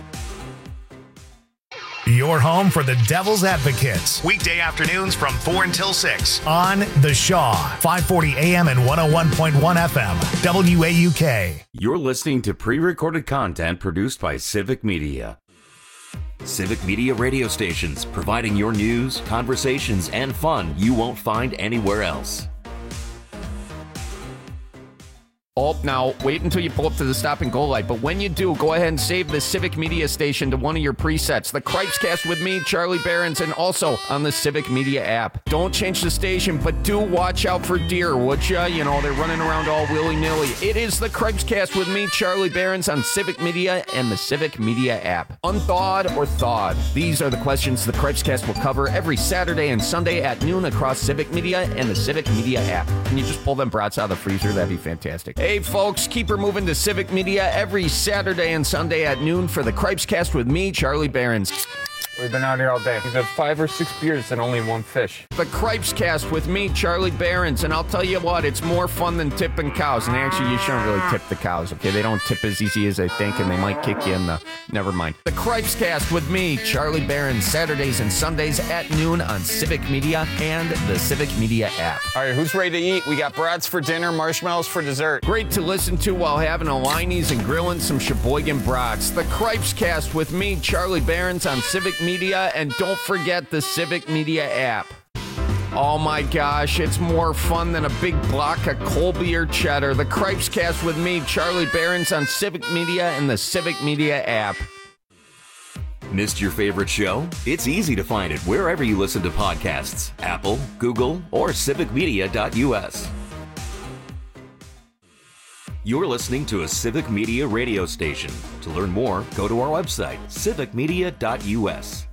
Your home for the Devil's Advocates. Weekday afternoons from four until six on The Shaw, five forty A M and one oh one point one F M, W A U K. You're listening to pre-recorded content produced by Civic Media. Civic Media radio stations, providing your news, conversations, and fun you won't find anywhere else. Oh, now, wait until you pull up to the stop and go light. But when you do, go ahead and save the Civic Media station to one of your presets. The Cripescast with me, Charlie Behrens, and also on the Civic Media app. Don't change the station, but do watch out for deer, would ya? You know, they're running around all willy-nilly. It is the Cripescast with me, Charlie Behrens, on Civic Media and the Civic Media app. Unthawed or thawed? These are the questions the Cripescast will cover every Saturday and Sunday at noon across Civic Media and the Civic Media app. Can you just pull them brats out of the freezer? That'd be fantastic. Hey, folks, keep her moving to Civic Media every Saturday and Sunday at noon for the Cripescast with me, Charlie Behrens. We've been out here all day. We've had five or six beers and only one fish. The Cripescast with me, Charlie Behrens, and I'll tell you what, it's more fun than tipping cows. And actually, you shouldn't really tip the cows, okay? They don't tip as easy as they think, and they might kick you in the... Never mind. The Cripescast with me, Charlie Behrens, Saturdays and Sundays at noon on Civic Media and the Civic Media app. All right, who's ready to eat? We got brats for dinner, marshmallows for dessert. Great to listen to while having a Liney's and grilling some Sheboygan brats. The Cripescast with me, Charlie Behrens, on Civic Media, and don't forget the Civic Media app. Oh my gosh, it's more fun than a big block of Colby or cheddar. The Cripescast with me, Charlie Behrens, on Civic Media and the Civic Media app. Missed your favorite show? It's easy to find it wherever you listen to podcasts. Apple, Google, or civic media dot U S. You're listening to a Civic Media radio station. To learn more, go to our website, civic media dot U S.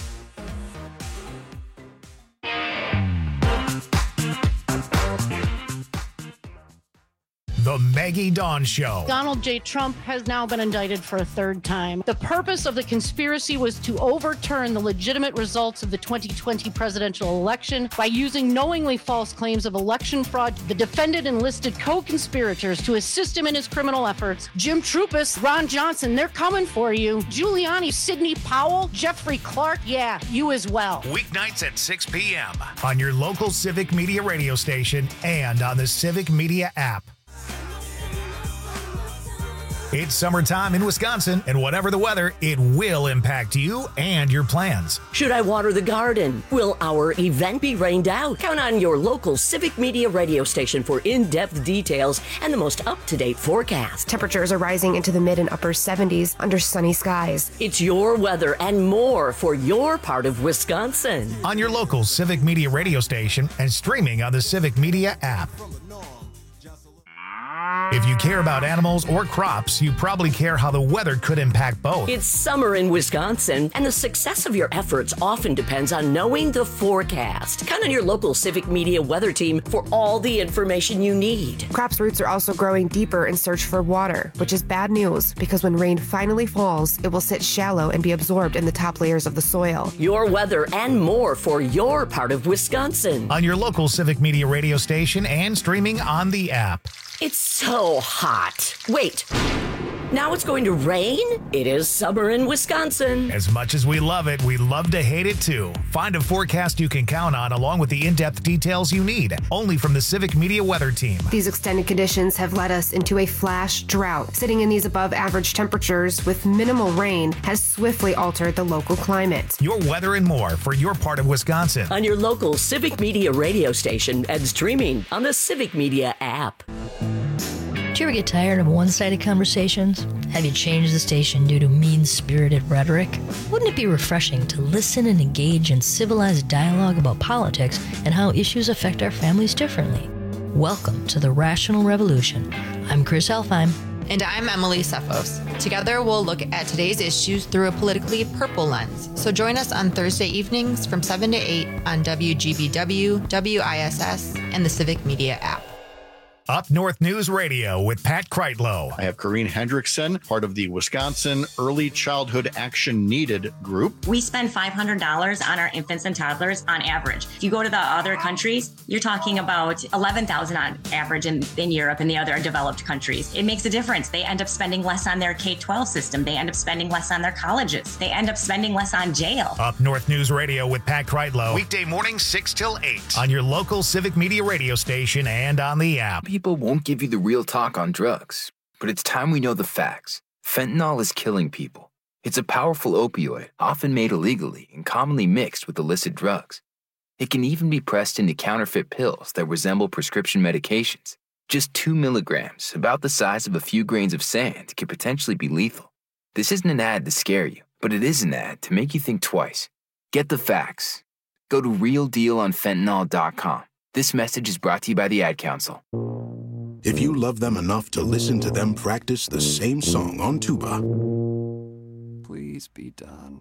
The Maggie Dawn Show. Donald J. Trump has now been indicted for a third time. The purpose of the conspiracy was to overturn the legitimate results of the twenty twenty presidential election by using knowingly false claims of election fraud. The defendant enlisted co-conspirators to assist him in his criminal efforts. Jim Trupis, Ron Johnson, they're coming for you. Giuliani, Sidney Powell, Jeffrey Clark, yeah, you as well. Weeknights at six p.m. on your local Civic Media radio station and on the Civic Media app. It's summertime in Wisconsin, and whatever the weather, it will impact you and your plans. Should I water the garden? Will our event be rained out? Count on your local Civic Media radio station for in-depth details and the most up-to-date forecast. Temperatures are rising into the mid and upper seventies under sunny skies. It's your weather and more for your part of Wisconsin. On your local Civic Media radio station and streaming on the Civic Media app. If you care about animals or crops, you probably care how the weather could impact both. It's summer in Wisconsin, and the success of your efforts often depends on knowing the forecast. Count on your local Civic Media weather team for all the information you need. Crops' roots are also growing deeper in search for water, which is bad news because when rain finally falls, it will sit shallow and be absorbed in the top layers of the soil. Your weather and more for your part of Wisconsin. On your local Civic Media radio station and streaming on the app. It's so hot. Wait, now it's going to rain? It is summer in Wisconsin. As much as we love it, we love to hate it too. Find a forecast you can count on along with the in-depth details you need, only from the Civic Media weather team. These extended conditions have led us into a flash drought. Sitting in these above average temperatures with minimal rain has swiftly altered the local climate. Your weather and more for your part of Wisconsin. On your local Civic Media radio station and streaming on the Civic Media app. Do you ever get tired of one-sided conversations? Have you changed the station due to mean-spirited rhetoric? Wouldn't it be refreshing to listen and engage in civilized dialogue about politics and how issues affect our families differently? Welcome to the Rational Revolution. I'm Chris Elfheim. And I'm Emily Sefos. Together, we'll look at today's issues through a politically purple lens. So join us on Thursday evenings from seven to eight on W G B W, W I S S, and the Civic Media app. Up North News Radio with Pat Kreitlow. I have Corrine Hendrickson, part of the Wisconsin Early Childhood Action Needed group. We spend five hundred dollars on our infants and toddlers on average. If you go to the other countries, you're talking about eleven thousand dollars on average in, in Europe and the other developed countries. It makes a difference. They end up spending less on their K twelve system. They end up spending less on their colleges. They end up spending less on jail. Up North News Radio with Pat Kreitlow. Weekday mornings six till eight on your local Civic Media radio station and on the app. People won't give you the real talk on drugs, but it's time we know the facts. Fentanyl is killing people. It's a powerful opioid, often made illegally and commonly mixed with illicit drugs. It can even be pressed into counterfeit pills that resemble prescription medications. Just two milligrams, about the size of a few grains of sand, could potentially be lethal. This isn't an ad to scare you, but it is an ad to make you think twice. Get the facts. Go to real deal on fentanyl dot com. This message is brought to you by the Ad Council. If you love them enough to listen to them practice the same song on tuba, please be done.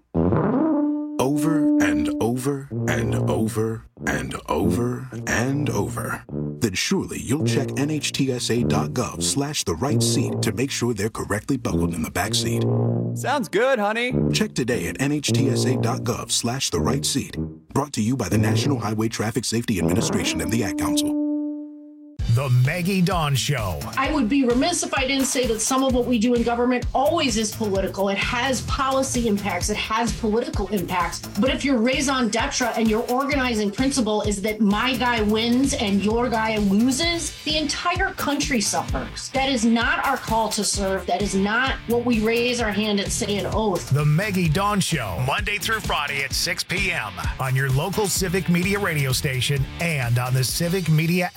Over and over and over and over and over, then surely you'll check N H T S A dot gov slash the right seat to make sure they're correctly buckled in the back seat. Sounds good, honey. Check today at N H T S A dot gov slash the right seat. Brought to you by the National Highway Traffic Safety Administration and the Ad Council. The Maggie Dawn Show. I would be remiss if I didn't say that some of what we do in government always is political. It has policy impacts. It has political impacts. But if your raison d'etre and your organizing principle is that my guy wins and your guy loses, the entire country suffers. That is not our call to serve. That is not what we raise our hand and say an oath. The Maggie Dawn Show, Monday through Friday at six p.m. on your local Civic Media radio station and on the Civic Media app.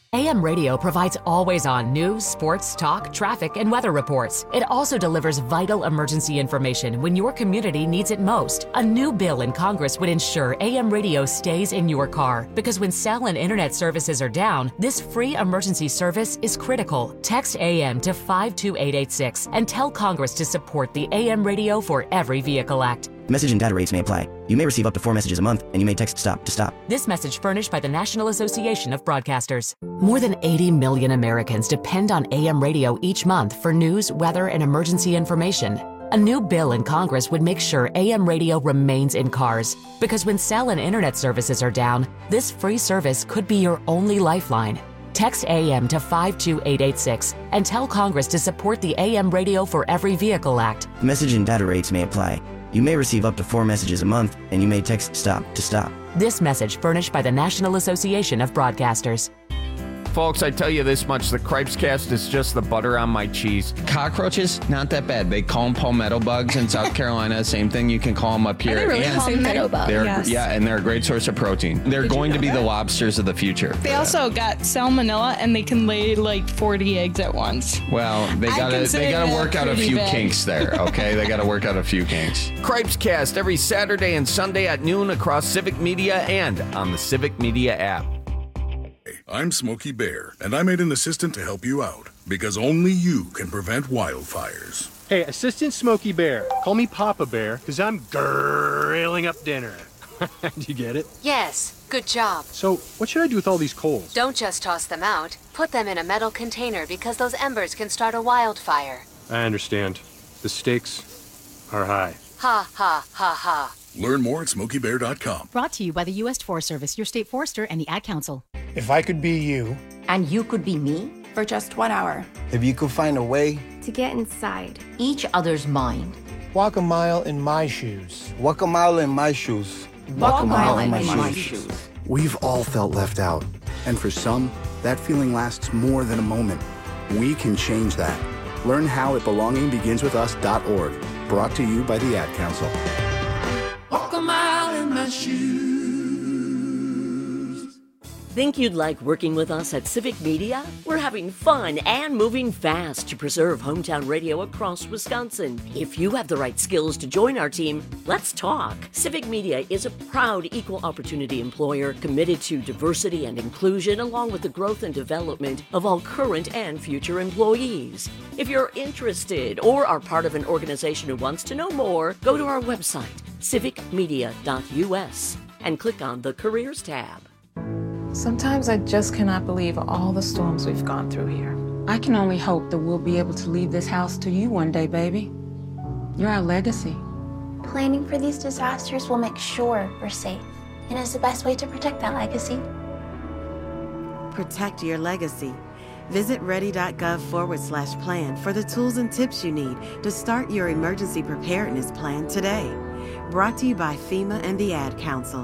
A M Radio provides always-on news, sports, talk, traffic, and weather reports. It also delivers vital emergency information when your community needs it most. A new bill in Congress would ensure A M Radio stays in your car, because when cell and internet services are down, this free emergency service is critical. Text A M to five two eight eight six and tell Congress to support the A M Radio for Every Vehicle Act. Message and data rates may apply. You may receive up to four messages a month, and you may text STOP to STOP. This message furnished by the National Association of Broadcasters. More than eighty million Americans depend on A M radio each month for news, weather, and emergency information. A new bill in Congress would make sure A M radio remains in cars, because when cell and internet services are down, this free service could be your only lifeline. Text A M to five two eight eight six and tell Congress to support the A M Radio for Every Vehicle Act. Message and data rates may apply. You may receive up to four messages a month, and you may text STOP to STOP. This message furnished by the National Association of Broadcasters. Folks, I tell you this much, the Cripes Cast is just the butter on my cheese. Cockroaches, not that bad. They call them palmetto bugs in South Carolina. Same thing, you can call them up here. Are they really and palmetto bugs? They're, Yes. Yeah, and they're a great source of protein. They're Did you going to know be that? the lobsters of the future. They also got salmonella, and they can lay like forty eggs at once. Well, they I gotta consider they gotta that work out a pretty few bad. kinks there, okay? They gotta work out a few kinks. Cripes Cast every Saturday and Sunday at noon across Civic Media and on the Civic Media app. I'm Smokey Bear, and I made an assistant to help you out, because only you can prevent wildfires. Hey, Assistant Smokey Bear. Call me Papa Bear, because I'm grilling up dinner. Do you get it? Yes, good job. So, what should I do with all these coals? Don't just toss them out. Put them in a metal container because those embers can start a wildfire. I understand. The stakes are high. Ha ha ha ha. Learn more at smokey bear dot com. Brought to you by the U S Forest Service, your state forester, and the Ad Council. If I could be you. And you could be me? For just one hour. If you could find a way. To get inside each other's mind. Walk a mile in my shoes. Walk a mile in my shoes. Walk a mile in my shoes. We've all felt left out. And for some, that feeling lasts more than a moment. We can change that. Learn how at belonging begins with us dot org. Brought to you by the Ad Council. Walk a mile in my shoes. Think you'd like working with us at Civic Media? We're having fun and moving fast to preserve hometown radio across Wisconsin. If you have the right skills to join our team, let's talk. Civic Media is a proud equal opportunity employer committed to diversity and inclusion, along with the growth and development of all current and future employees. If you're interested or are part of an organization who wants to know more, go to our website, civic media dot u s, and click on the Careers tab. Sometimes I just cannot believe all the storms we've gone through here. I can only hope that we'll be able to leave this house to you one day, baby. You're our legacy. Planning for these disasters will make sure we're safe, and is the best way to protect that legacy. Protect your legacy. Visit ready.gov forward slash plan for the tools and tips you need to start your emergency preparedness plan today. Brought to you by FEMA and the Ad Council.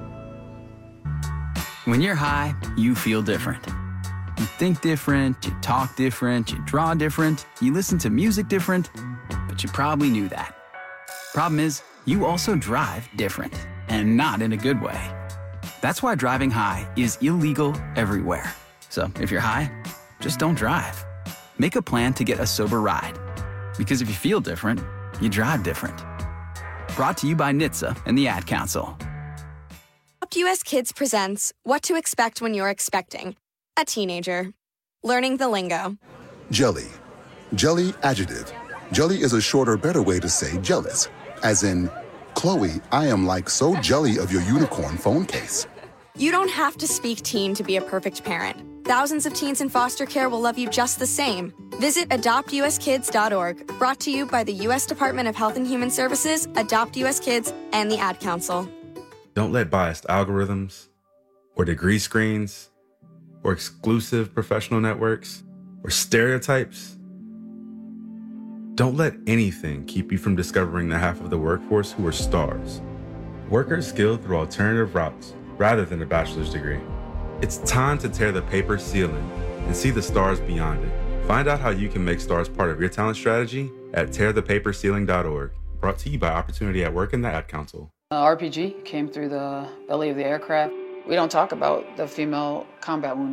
When you're high, you feel different. You think different, you talk different, you draw different, you listen to music different, but you probably knew that. Problem is, you also drive different, and not in a good way. That's why driving high is illegal everywhere. So if you're high, just don't drive. Make a plan to get a sober ride. Because if you feel different, you drive different. Brought to you by N H T S A and the Ad Council. Adopt U S Kids presents What to Expect When You're Expecting a Teenager. Learning the lingo. Jelly. Jelly adjective. Jelly is a shorter, better way to say jealous. As in, Chloe, I am like so jelly of your unicorn phone case. You don't have to speak teen to be a perfect parent. Thousands of teens in foster care will love you just the same. Visit adopt u s kids dot org. Brought to you by the U S Department of Health and Human Services, Adopt U S Kids, and the Ad Council. Don't let biased algorithms or degree screens or exclusive professional networks or stereotypes. Don't let anything keep you from discovering the half of the workforce who are stars. Workers skilled through alternative routes rather than a bachelor's degree. It's time to tear the paper ceiling and see the stars beyond it. Find out how you can make stars part of your talent strategy at tear the paper ceiling dot org. Brought to you by Opportunity at Work and the Ad Council. Uh, R P G came through the belly of the aircraft. We don't talk about the female combat wounded.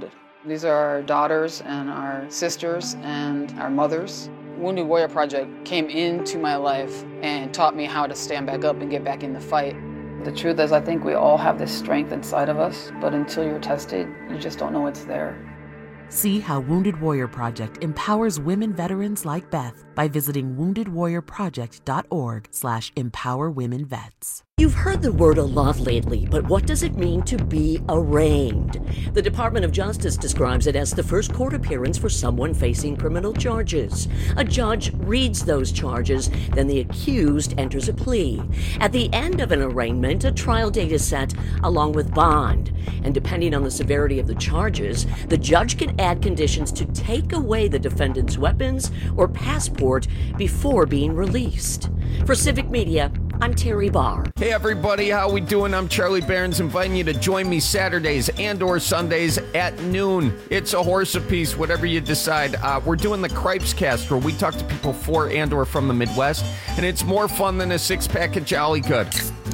These are our daughters and our sisters and our mothers. Wounded Warrior Project came into my life and taught me how to stand back up and get back in the fight. The truth is, I think we all have this strength inside of us, but until you're tested, you just don't know it's there. See how Wounded Warrior Project empowers women veterans like Beth by visiting wounded warrior project dot org slash empower women vets. You've heard the word a lot lately, but what does it mean to be arraigned? The Department of Justice describes it as the first court appearance for someone facing criminal charges. A judge reads those charges, then the accused enters a plea. At the end of an arraignment, a trial date is set along with bond. And depending on the severity of the charges, the judge can add conditions to take away the defendant's weapons or passport before being released. For Civic Media, I'm Terry Barr. Hey everybody, how we doing? I'm Charlie Behrens, inviting you to join me Saturdays and or Sundays at noon. It's a horse apiece, whatever you decide. Uh, we're doing the Cripes Cast, where we talk to people for and or from the Midwest, and it's more fun than a six-pack of Jolly Good.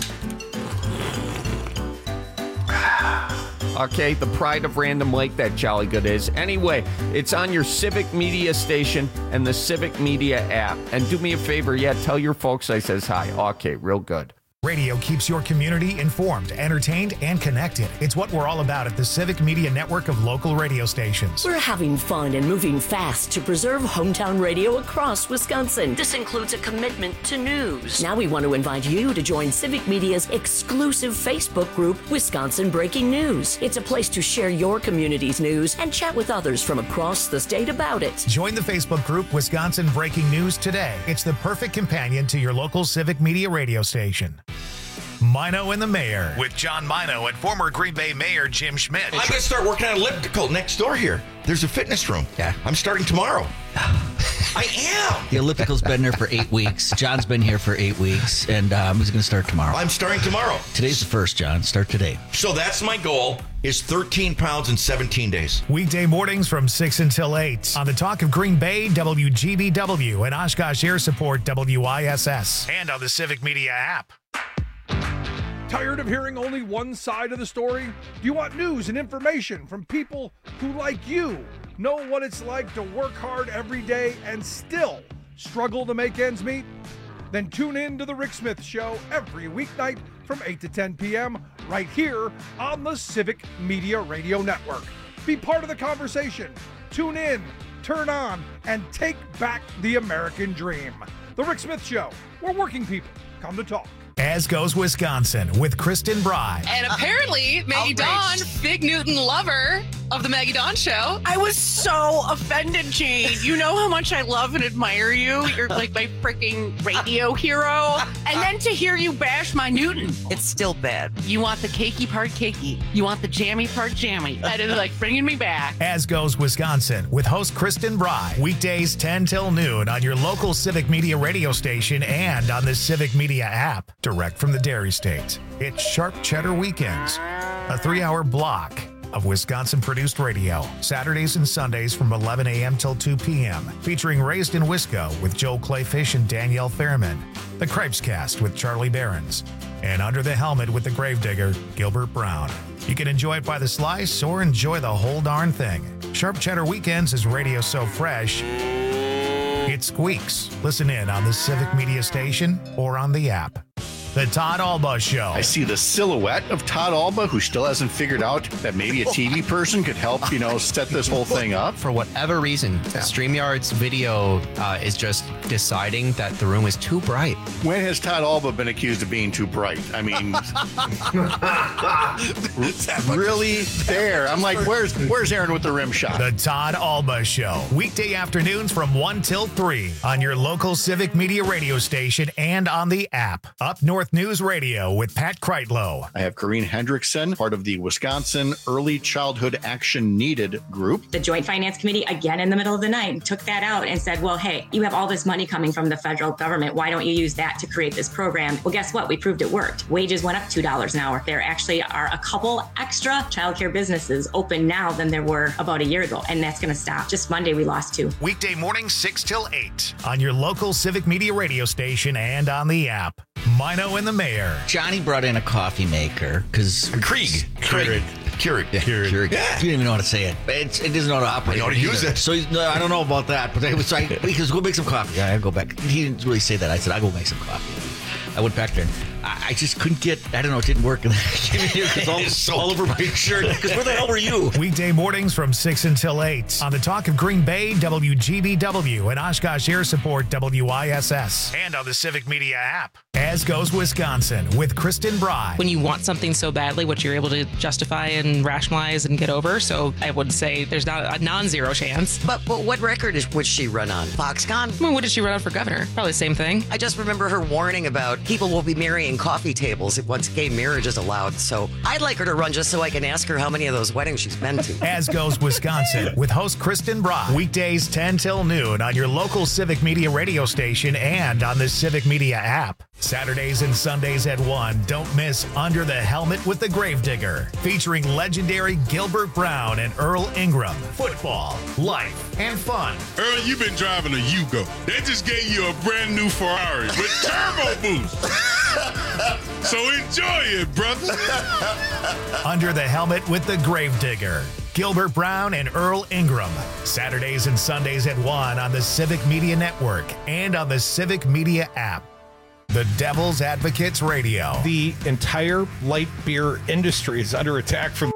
Okay, the pride of Random Lake, that Jolly Good is. Anyway, it's on your Civic Media station and the Civic Media app. And do me a favor, yeah, tell your folks I says hi. Okay, real good. Radio keeps your community informed, entertained, and connected. It's what we're all about at the Civic Media network of local radio stations. We're having fun and moving fast to preserve hometown radio across Wisconsin. This includes a commitment to news. Now we want to invite you to join Civic Media's exclusive Facebook group, Wisconsin Breaking News. It's a place to share your community's news and chat with others from across the state about it. Join the Facebook group, Wisconsin Breaking News, today. It's the perfect companion to your local Civic Media radio station. Mino and the Mayor with John Mino and former Green Bay Mayor Jim Schmidt. I'm going to start working on elliptical next door here. There's a fitness room. Yeah. I'm starting tomorrow. I am. The elliptical's been there for eight weeks. John's been here for eight weeks, and um, he's going to start tomorrow. I'm starting tomorrow. Today's the first, John. Start today. So that's my goal, is thirteen pounds in seventeen days. Weekday mornings from six until eight on the Talk of Green Bay, W G B W, and Oshkosh Air Support, W I S S, and on the Civic Media app. Tired of hearing only one side of the story? Do you want news and information from people who, like you, know what it's like to work hard every day and still struggle to make ends meet? Then tune in to The Rick Smith Show every weeknight from eight to ten p.m. right here on the Civic Media Radio Network. Be part of the conversation. Tune in, turn on, and take back the American dream. The Rick Smith Show, where working people come to talk. As Goes Wisconsin with Kristen Bry. And apparently, Maggie Dawn, Big Newton lover of the Maggie Dawn Show. I was so offended, Jane. You know how much I love and admire you. You're like my freaking radio hero. And then to hear you bash my Newton. It's still bad. You want the cakey part cakey. You want the jammy part jammy. That is like bringing me back. As Goes Wisconsin with host Kristen Bry. Weekdays ten till noon on your local Civic Media radio station and on the Civic Media app. Direct from the Dairy State. It's Sharp Cheddar Weekends, a three-hour block of Wisconsin-produced radio, Saturdays and Sundays from eleven a.m. till two p.m., featuring Raised in Wisco with Joel Clayfish and Danielle Fairman, the Cripes Cast with Charlie Behrens, and Under the Helmet with the Gravedigger, Gilbert Brown. You can enjoy it by the slice or enjoy the whole darn thing. Sharp Cheddar Weekends is radio so fresh, it squeaks. Listen in on the Civic Media station or on the app. The Todd Alba Show. I see the silhouette of Todd Alba, who still hasn't figured out that maybe a T V person could help, you know, set this whole thing up. For whatever reason, yeah. StreamYard's video uh, is just deciding that the room is too bright. When has Todd Alba been accused of being too bright? I mean, really there. I'm like, where's where's Aaron with the rim shot? The Todd Alba Show. Weekday afternoons from one till three on your local Civic Media radio station and on the app. Up North News Radio with Pat Kreitlow. I have Corrine Hendrickson, part of the Wisconsin Early Childhood Action Needed group. The Joint Finance Committee, again in the middle of the night, took that out and said, well, hey, you have all this money coming from the federal government. Why don't you use that to create this program? Well, guess what? We proved it worked. Wages went up two dollars an hour. There actually are a couple extra childcare businesses open now than there were about a year ago, and that's going to stop. Just Monday, we lost two. Weekday mornings, six till eight on your local Civic Media radio station and on the app. Mino and the Mayor. Johnny brought in a coffee maker because Krieg. Krieg. Keurig. Yeah, Keurig. Keurig. Yeah. You didn't even know how to say it. It's, it doesn't know how to operate. I know how to either. use it. So he's, no, I don't know about that, but I was like, because go make some coffee. Yeah, I go back. He didn't really say that. I said, I'll go make some coffee. I went back there. I, I just couldn't get, I don't know, it didn't work. And I came in here because all, so all over my shirt. Because where the hell were you? Weekday mornings from six until eight on the Talk of Green Bay, W G B W, and Oshkosh Air Support, W I S S. And on the Civic Media app. As Goes Wisconsin with Kristen Bry. When you want something so badly, which you're able to justify and rationalize and get over. So I would say there's not a non-zero chance. But but what record is, would she run on? Foxconn? Well, what did she run on for governor? Probably the same thing. I just remember her warning about people will be marrying coffee tables once gay marriage is allowed. So I'd like her to run just so I can ask her how many of those weddings she's been to. As Goes Wisconsin with host Kristen Bry. Weekdays ten till noon on your local Civic Media radio station and on the Civic Media app. Saturdays and Sundays at one. Don't miss Under the Helmet with the Gravedigger, featuring legendary Gilbert Brown and Earl Ingram. Football, life, and fun. Earl, you've been driving a Yugo. They just gave you a brand new Ferrari with turbo boost. So enjoy it, brother. Under the Helmet with the Gravedigger. Gilbert Brown and Earl Ingram. Saturdays and Sundays at one on the Civic Media Network and on the Civic Media app. The Devil's Advocates Radio. The entire light beer industry is under attack from